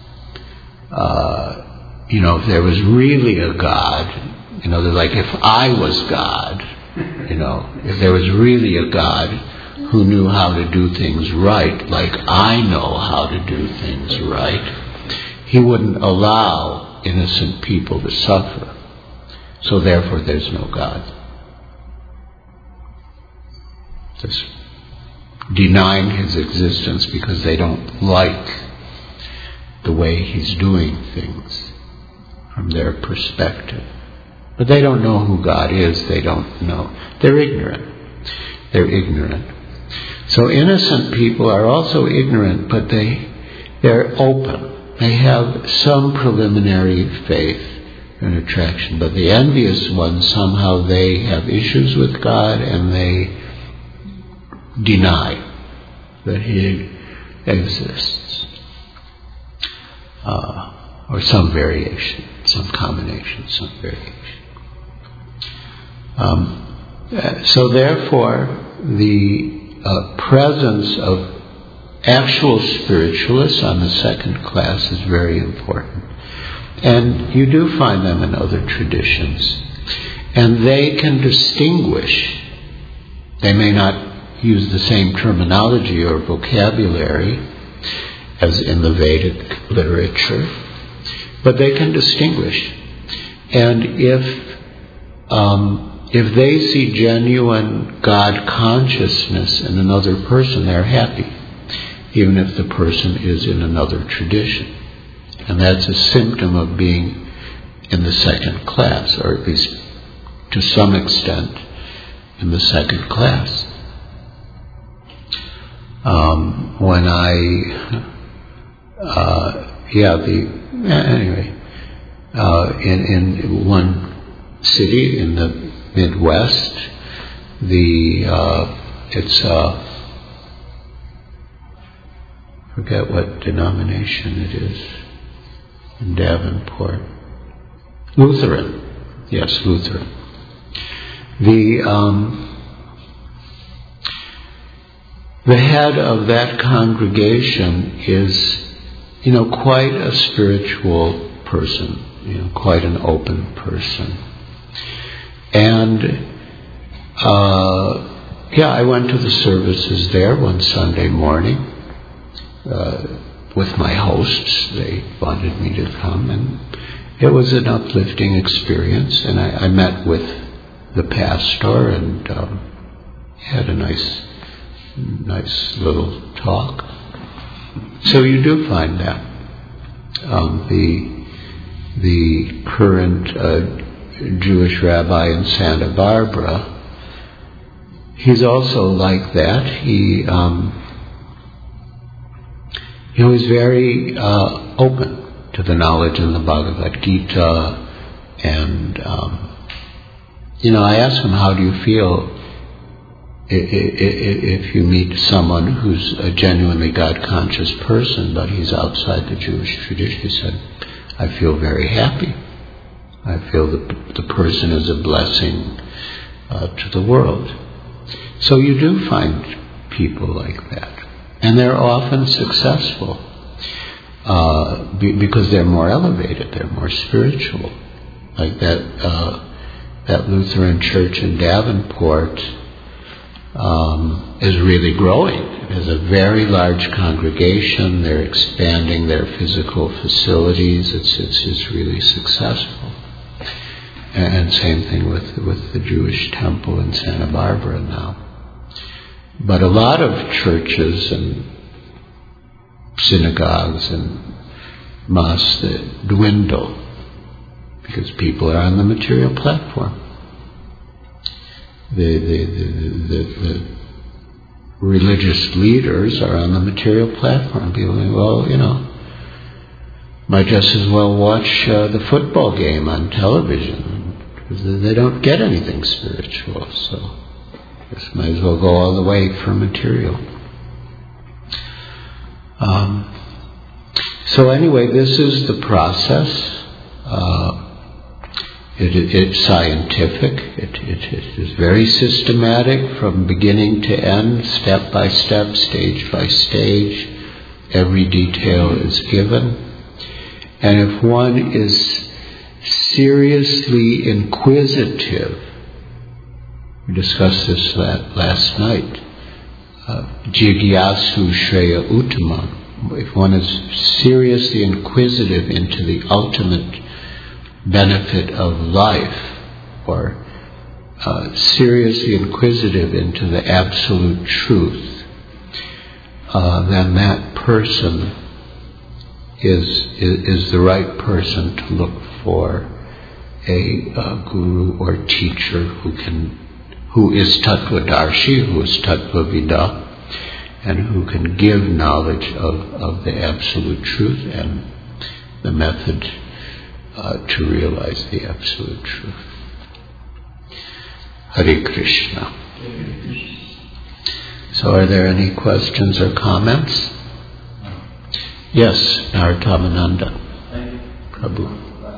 If there was really a God, they're like, if I was God, if there was really a God who knew how to do things right, like I know how to do things right, He wouldn't allow innocent people to suffer. So therefore there's no God. Just denying His existence because they don't like the way He's doing things from their perspective. But they don't know who God is. They don't know. They're ignorant. So innocent people are also ignorant, but they're open. they have some preliminary faith and attraction, but the envious ones, somehow they have issues with God and they deny that He exists. Or some variation, some combination, some variation. So therefore, the presence of actual spiritualists on the second class is very important. And you do find them in other traditions. And they can distinguish. They may not use the same terminology or vocabulary as in the Vedic literature, but they can distinguish. And if they see genuine God consciousness in another person, they're happy, even if the person is in another tradition. And that's a symptom of being in the second class, or at least to some extent in the second class. In one city in the Midwest, forget what denomination it is in Davenport. Lutheran. Yes, Lutheran. The head of that congregation is, quite a spiritual person, quite an open person. And, I went to the services there one Sunday morning with my hosts. They wanted me to come, and it was an uplifting experience. And I met with the pastor and had a nice little talk. So you do find that. The current Jewish rabbi in Santa Barbara, he's also like that. He was very open to the knowledge in the Bhagavad Gita, and I asked him, how do you feel if you meet someone who's a genuinely God-conscious person, but he's outside the Jewish tradition? He said, I feel very happy. I feel that the person is a blessing to the world. So you do find people like that. And they're often successful because they're more elevated, they're more spiritual. Like that Lutheran church in Davenport is really growing. It has a very large congregation. They're expanding their physical facilities. It's really successful. And same thing with the Jewish temple in Santa Barbara now. But a lot of churches and synagogues and mosques dwindle because people are on the material platform. The religious leaders are on the material platform. People think, well, might just as well watch the football game on television. They don't get anything spiritual, so just might as well go all the way for material. So anyway, this is the process. It's scientific. It is very systematic from beginning to end, step by step, stage by stage. Every detail is given. And if one is seriously inquisitive, we discussed this last night, Jigyasu Shreya Uttamam. If one is seriously inquisitive into the ultimate benefit of life, or seriously inquisitive into the absolute truth, then that person is the right person to look for a guru or teacher who is Tattvadarshi, who is Tattvavida, and who can give knowledge of the absolute truth and the method to realize the Absolute Truth. Hare Krishna. So are there any questions or comments? Yes, Nartamananda. Thank you. Prabhu.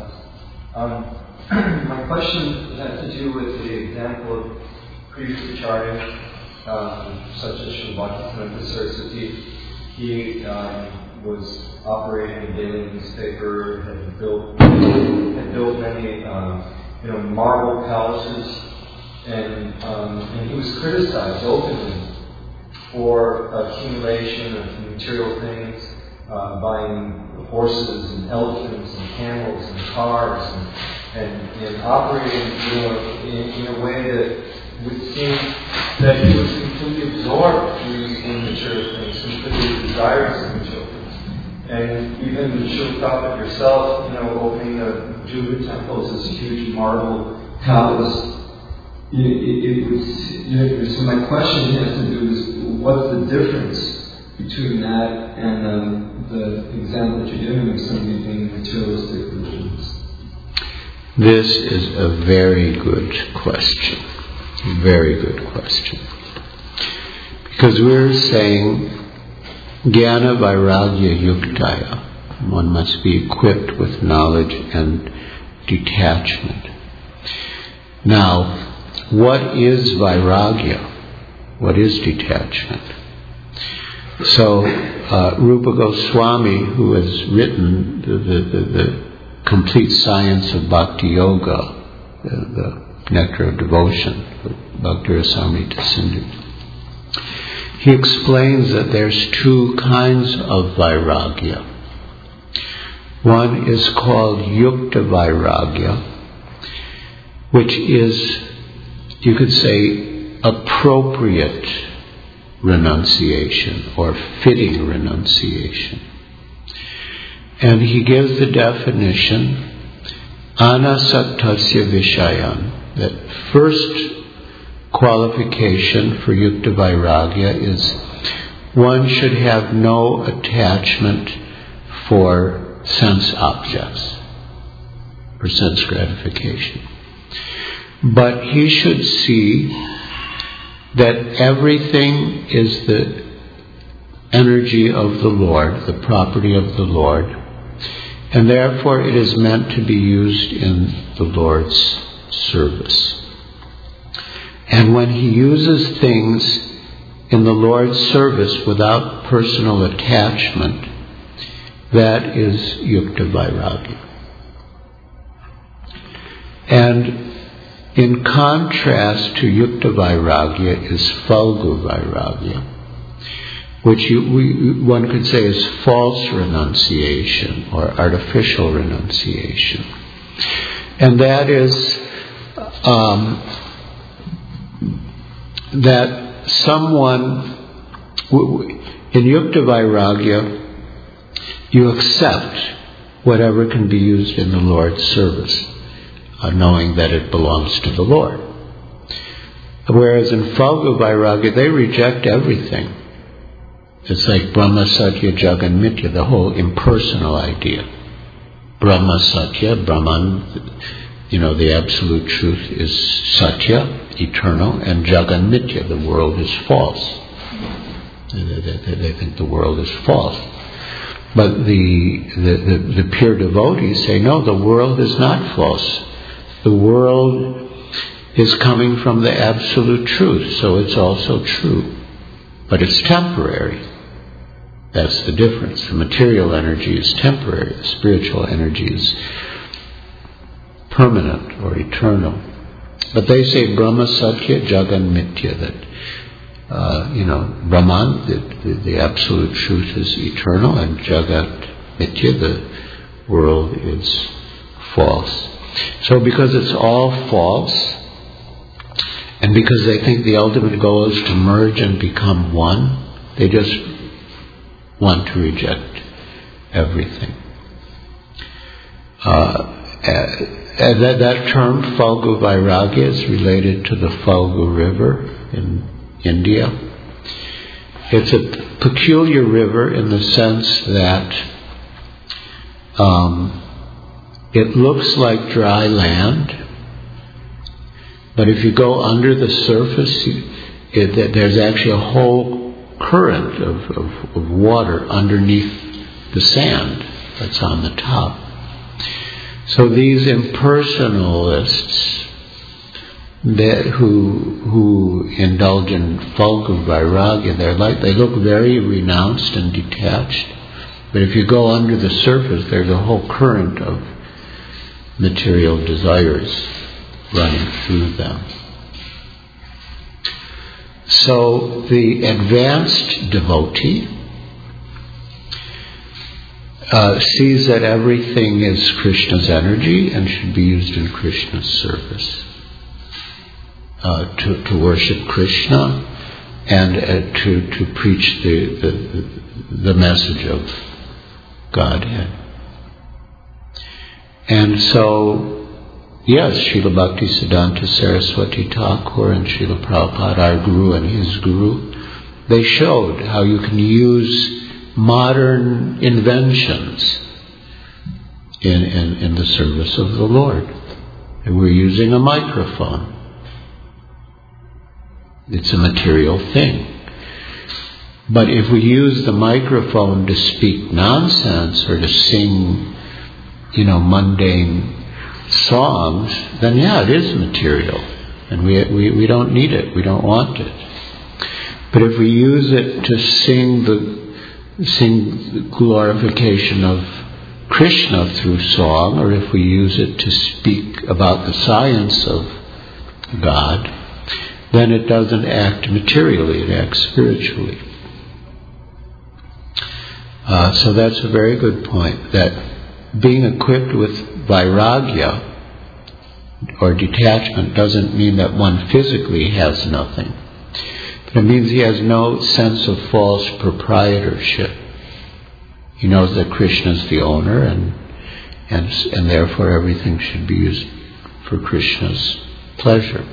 My question has to do with the example of previous acharya, such as Sri Bhaktivedanta Saraswati. He was operating a daily newspaper, had built many marble palaces, and he was criticized openly for accumulation of material things, buying horses and elephants and camels and cars, and operating in a way that would seem that he was completely absorbed in material things, completely desirous of material things. And even Srila Prabhupada yourself, opening the Juba temples, this huge marble palace. So my question has to do with what's the difference between that and the example that you're giving of somebody being materialistic religions? This is a very good question. Very good question. Because we're saying Jnana Vairagya Yuktaya. One must be equipped with knowledge and detachment. Now, what is Vairagya? What is detachment? So, Rupa Goswami, who has written the complete science of Bhakti Yoga, the Nectar of Devotion, Bhakti Rasamrita Sindhu, he explains that there's two kinds of Vairagya. One is called Yukta Vairagya, which is, you could say, appropriate renunciation or fitting renunciation. And he gives the definition, anasaktasya vishayan, that first qualification for Yukta Vairagya is one should have no attachment for sense objects, for sense gratification. But he should see that everything is the energy of the Lord, the property of the Lord, and therefore it is meant to be used in the Lord's service. And when he uses things in the Lord's service without personal attachment, that is Yukta Vairagya. And in contrast to Yukta Vairagya is Phalgu Vairagya, which one could say is false renunciation or artificial renunciation. And that is that someone, in Yukta Vairagya, you accept whatever can be used in the Lord's service, knowing that it belongs to the Lord. Whereas in Phalgu Vairagya, they reject everything. It's like Brahma, Satya, Jagan, Mithya, the whole impersonal idea. Brahma, Satya, Brahman, the absolute truth is Satya, eternal, and Jagan, Mithya, the world is false. They think the world is false. But the pure devotees say, no, the world is not false. The world is coming from the absolute truth, so it's also true. But it's temporary. That's the difference. The material energy is temporary. The spiritual energy is permanent or eternal. But they say Brahma, Satya, Jagan, Mithya, that, Brahman, the absolute truth is eternal, and Jagat, Mithya, the world is false. So because it's all false, and because they think the ultimate goal is to merge and become one, they just want to reject everything. And that term, Phalgu Vairagya, is related to the Phalgu River in India. It's a peculiar river in the sense that it looks like dry land, but if you go under the surface, there's actually a whole current of water underneath the sand that's on the top. So these impersonalists who indulge in Fulgu Vairagya, they look very renounced and detached, but if you go under the surface, there's a whole current of material desires running through them. So the advanced devotee sees that everything is Krishna's energy and should be used in Krishna's service. To worship Krishna and to preach the message of Godhead. And so, yes, Srila Bhaktisiddhanta Saraswati Thakur and Srila Prabhupada, our Guru and his Guru, they showed how you can use modern inventions in the service of the Lord. And we're using a microphone. It's a material thing. But if we use the microphone to speak nonsense or to sing, mundane songs, then it is material. And we don't need it. We don't want it. But if we use it to sing the glorification of Krishna through song, or if we use it to speak about the science of God, then it doesn't act materially, it acts spiritually. So that's a very good point, that being equipped with vairagya or detachment doesn't mean that one physically has nothing. But it means he has no sense of false proprietorship. He knows that Krishna is the owner and therefore everything should be used for Krishna's pleasure.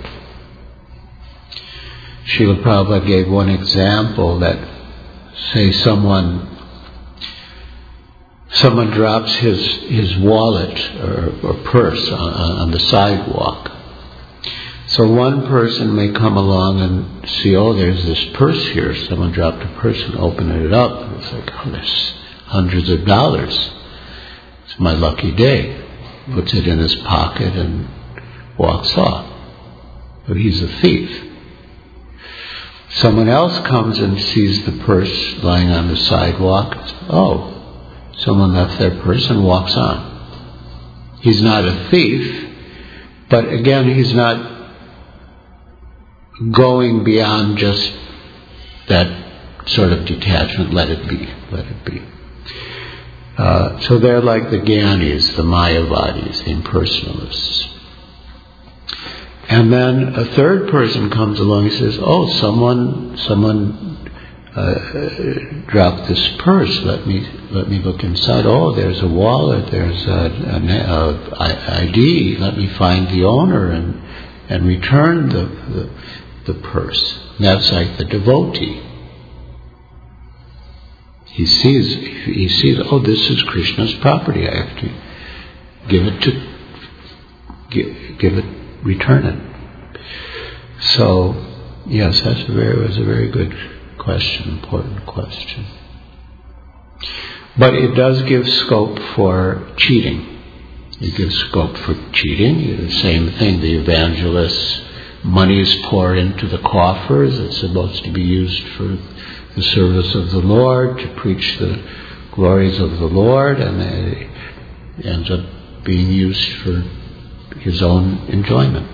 Srila Prabhupada gave one example that, say, someone drops his wallet or purse on the sidewalk. So one person may come along and see, there's this purse here. Someone dropped a purse and opened it up. It's like, there's hundreds of dollars. It's my lucky day. Puts it in his pocket and walks off. But he's a thief. Someone else comes and sees the purse lying on the sidewalk. Someone left their purse and walks on. He's not a thief, but again, he's not going beyond just that sort of detachment. Let it be. So they're like the Gyanis, the Mayavadis, the impersonalists. And then a third person comes along and says, someone dropped this purse. Let me look inside. There's a wallet. There's an ID. Let me find the owner and return the purse. And that's like the devotee. He sees. This is Krishna's property. I have to give it. Return it. So, yes, was a very good question, important question. But it does give scope for cheating. It gives scope for cheating. The same thing, the evangelists' money is poured into the coffers. It's supposed to be used for the service of the Lord, to preach the glories of the Lord, and it ends up being used for his own enjoyment.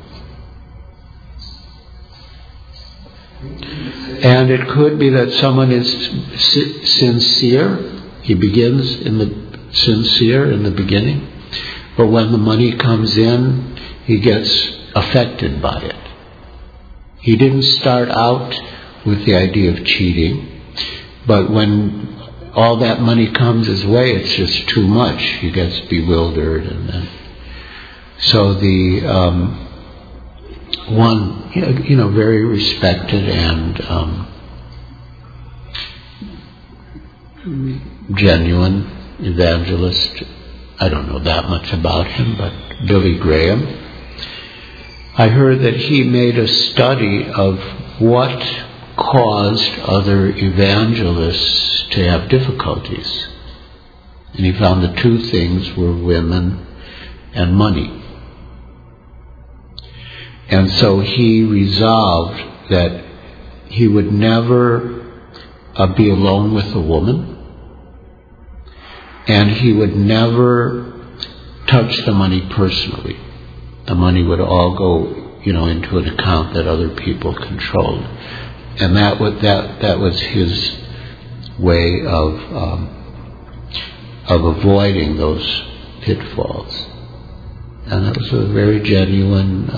And it could be that someone is sincere. He begins sincere in the beginning, but when the money comes in, he gets affected by it. He didn't start out with the idea of cheating, but when all that money comes his way, it's just too much. He gets bewildered, and then so the one, very respected and genuine evangelist, I don't know that much about him, but Billy Graham, I heard that he made a study of what caused other evangelists to have difficulties. And he found the two things were women and money. And so he resolved that he would never be alone with a woman, and he would never touch the money personally. The money would all go, into an account that other people controlled, and that was his way of avoiding those pitfalls. And that was a very genuine,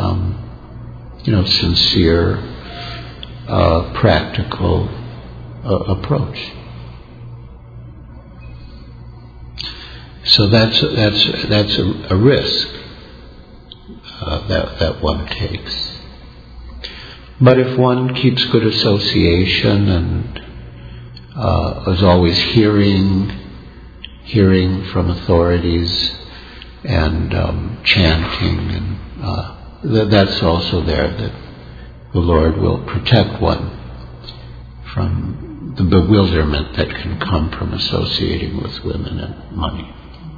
sincere, practical approach. So that's a risk that one takes. But if one keeps good association and is always hearing from authorities and chanting, and that's also there, that the Lord will protect one from the bewilderment that can come from associating with women and money.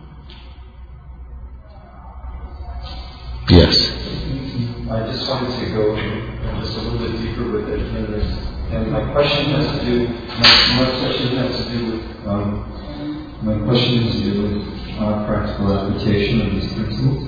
Yes. I just wanted to go just a little bit deeper with it, and my question has to do with practical application of these principles.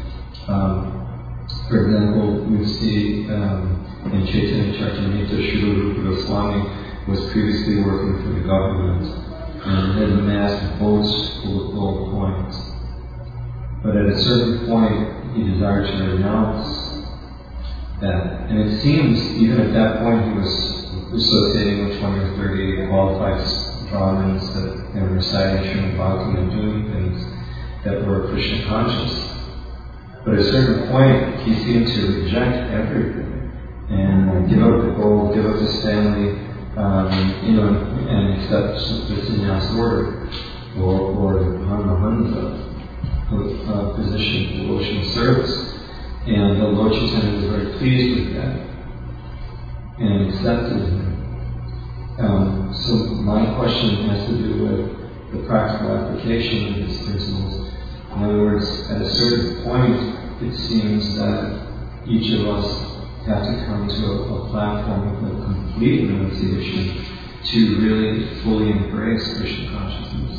For example, we see in Chaitanya Charitamrita, Srila Rupa Goswami was previously working for the government and had amassed boats full of gold coins. But at a certain point, he desired to renounce that. And it seems, even at that point, he was associating with 20 or 30 qualified Brahmins that were reciting Srimad Bhagavatam and doing things that were Krishna conscious. But at a certain point, he seemed to reject everything and give up the gold, give up his family, and accept the sannyas order or the Paramahansa position of devotional service. And the Lord Chaitanya was very pleased with that and accepted him. So my question has to do with the practical application of these principles. In other words, at a certain point, it seems that each of us have to come to a platform of a complete renunciation to really fully embrace Krishna consciousness.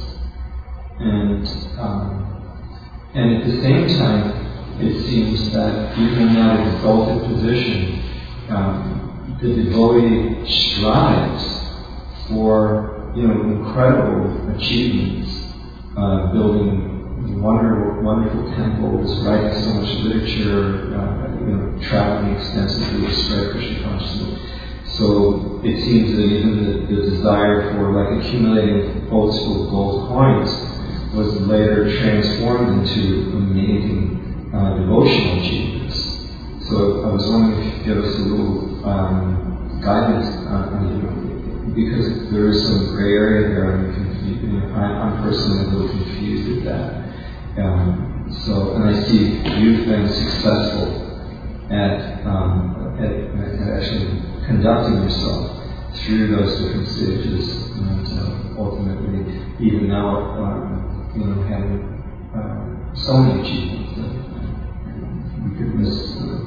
And at the same time, it seems that even in that exalted position, the devotee strives for incredible achievements, building wonderful temples, writing so much literature, traveling extensively to spread Krishna consciousness. So it seems that even the desire for accumulating boats full of gold coins was later transformed into amazing devotional achievements. So I was wondering if you could give us a little guidance because there is some gray area there. I'm personally a little confused with that. And I see you've been successful at actually conducting yourself through those different stages, and ultimately, even now, having so many achievements that we could miss.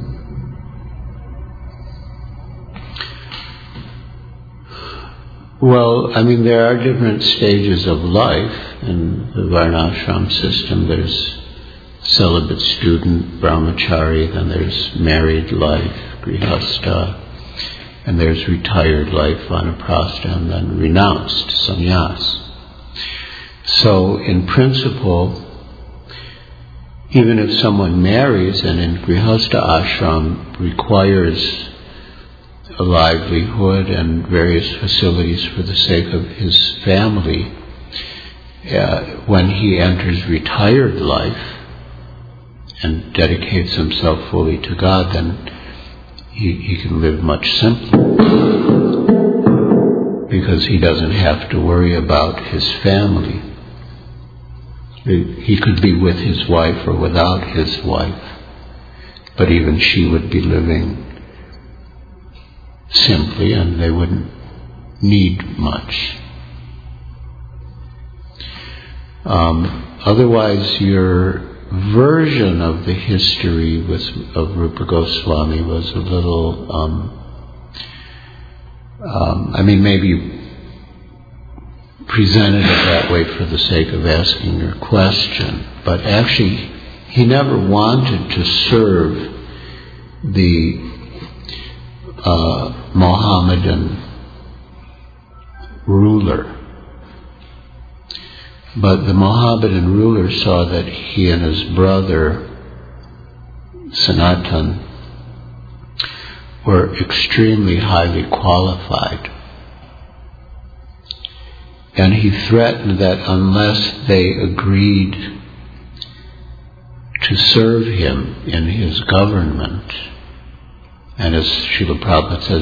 Well, there are different stages of life in the Varnashram system. There's celibate student, brahmachari, then there's married life, grihastha, and there's retired life, vanaprastha, and then renounced, sannyas. So in principle, even if someone marries and in grihastha ashram requires a livelihood and various facilities for the sake of his family, when he enters retired life and dedicates himself fully to God, then he can live much simpler because he doesn't have to worry about his family. He could be with his wife or without his wife, but even she would be living simply and they wouldn't need much. Otherwise, your version of the history of Rupa Goswami was a little, maybe you presented it that way for the sake of asking your question, but actually he never wanted to serve the Mohammedan ruler. But the Mohammedan ruler saw that he and his brother Sanatan were extremely highly qualified. And he threatened that unless they agreed to serve him in his government, and as Srila Prabhupada says,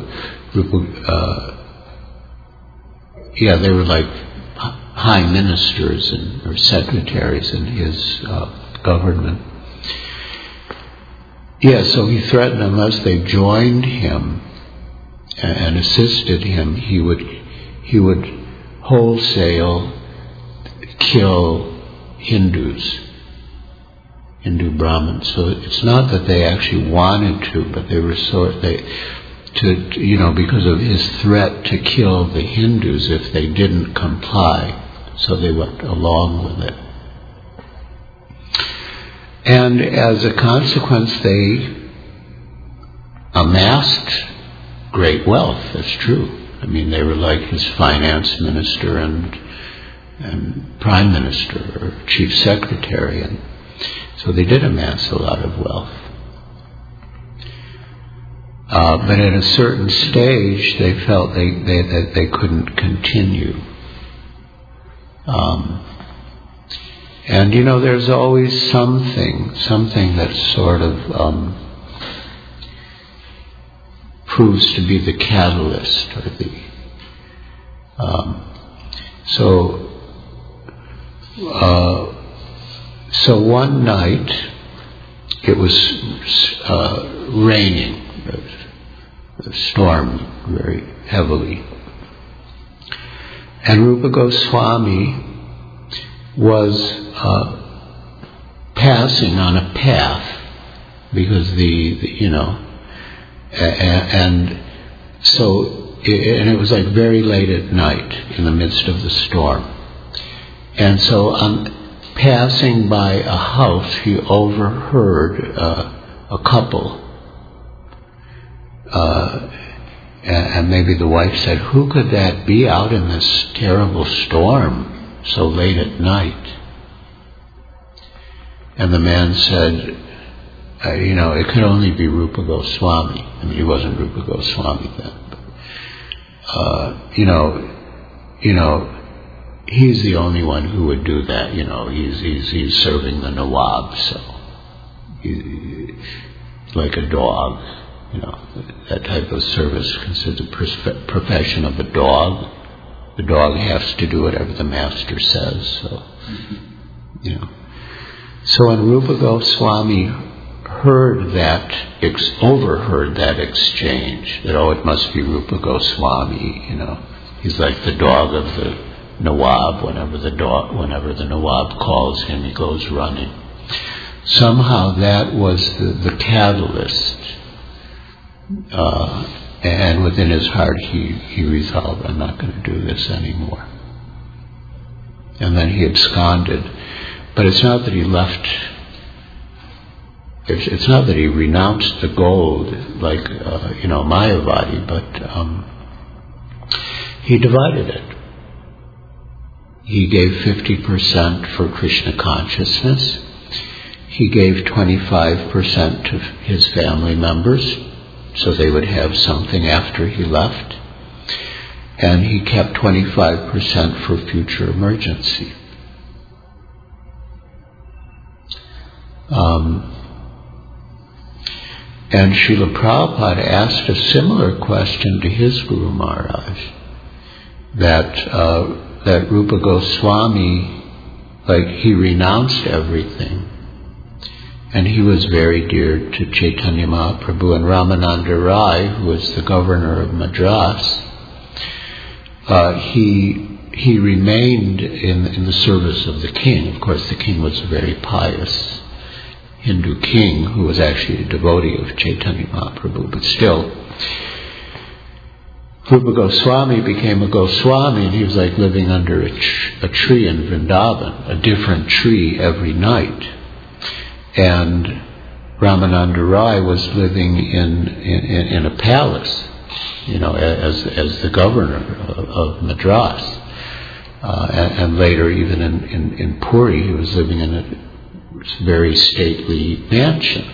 they were like high ministers or secretaries in his government. So he threatened unless they joined him and assisted him, he would wholesale kill Hindus, Hindu Brahmins. So it's not that they actually wanted to, but they were because of his threat to kill the Hindus if they didn't comply. So they went along with it. And as a consequence, they amassed great wealth, that's true. They were like his finance minister and prime minister or chief secretary, and so they did amass a lot of wealth. But at a certain stage, they felt they couldn't continue. And there's always something that sort of proves to be the catalyst or the so one night it was raining, a storm very heavily, and Rupa Goswami was passing on a path because and it was like very late at night in the midst of the storm. And so on passing by a house, he overheard a couple. And maybe the wife said, "Who could that be out in this terrible storm so late at night?" And the man said, it could only be Rupa Goswami. He wasn't Rupa Goswami then. But, he's the only one who would do that. He's serving the Nawab, so he's like a dog. That type of service considered the profession of a dog. The dog has to do whatever the master says. So, So when Rupa Goswami overheard that exchange, that it must be Rupa Goswami. He's like the dog of the Nawab. Whenever the Nawab calls him, he goes running. Somehow that was the catalyst. And within his heart he resolved, I'm not going to do this anymore. And then he absconded. But it's not that he left, it's not that he renounced the gold like, Mayavadi, but he divided it. He gave 50% for Krishna consciousness. He gave 25% to his family members, so they would have something after he left. And he kept 25% for future emergency. And Srila Prabhupada asked a similar question to his Guru Maharaj, that Rupa Goswami like he renounced everything. And he was very dear to Chaitanya Mahaprabhu. And Ramananda Rai, who was the governor of Madras, he remained in the service of the king. Of course, the king was a very pious Hindu king who was actually a devotee of Chaitanya Mahaprabhu. But still, Rupa Goswami became a Goswami, and he was like living under a tree in Vrindavan, a different tree every night. And Ramananda Rai was living in a palace, as the governor of Madras. And later, even in Puri, he was living in a very stately mansion.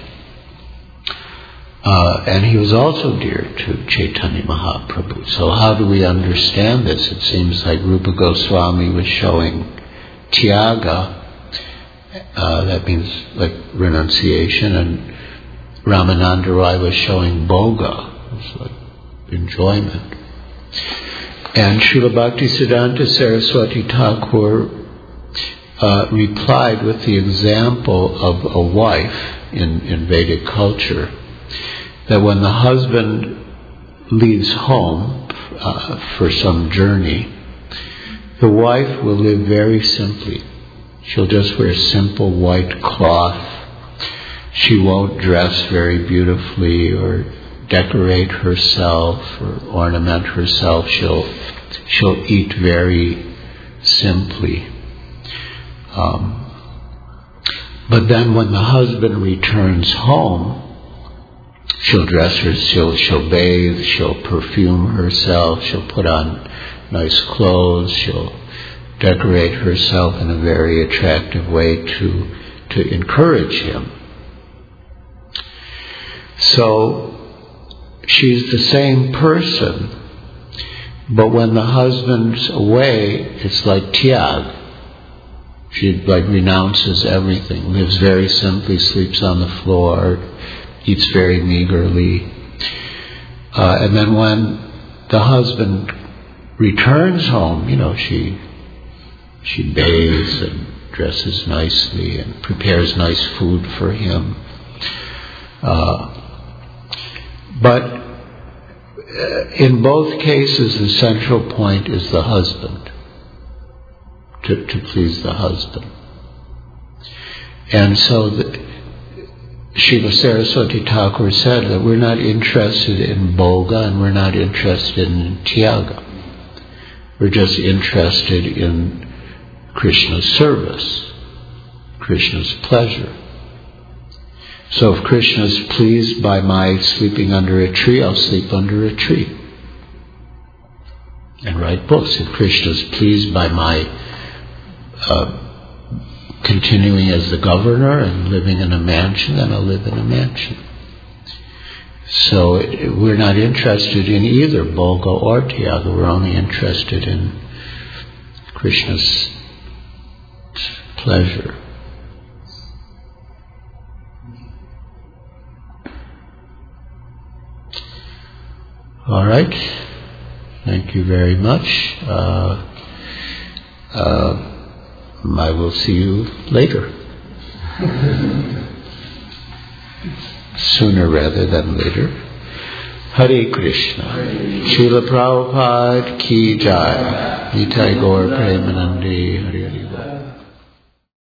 And he was also dear to Chaitanya Mahaprabhu. So how do we understand this? It seems like Rupa Goswami was showing Tyaga, that means like renunciation, and Ramananda Rai was showing Bhoga, it's like enjoyment. And Srila Bhaktisiddhanta Saraswati Thakur replied with the example of a wife in Vedic culture, that when the husband leaves home for some journey, the wife will live very simply. She'll just wear simple white cloth. She won't dress very beautifully or decorate herself or ornament herself. She'll eat very simply. But then when the husband returns home, she'll dress herself, she'll bathe, she'll perfume herself, she'll put on nice clothes, she'll decorate herself in a very attractive way to encourage him. So she's the same person, but when the husband's away, it's like tyag. She like renounces everything, lives very simply, sleeps on the floor, eats very meagerly. And then when the husband returns home, she bathes and dresses nicely and prepares nice food for him. But in both cases, the central point is the husband, to please the husband. And so Srila Saraswati Thakur said that we're not interested in Bhoga and we're not interested in Tyaga. We're just interested in Krishna's service, Krishna's pleasure. So if Krishna's pleased by my sleeping under a tree, I'll sleep under a tree and write books. If Krishna's pleased by my continuing as the governor and living in a mansion, then I'll live in a mansion. So we're not interested in either Bhoga or Tyaga. We're only interested in Krishna's pleasure. All right. Thank you very much. I will see you later. Sooner rather than later. Hare Krishna. Srila Prabhupada ki jai. Nitai Gaur Premanandi. Hare Hare.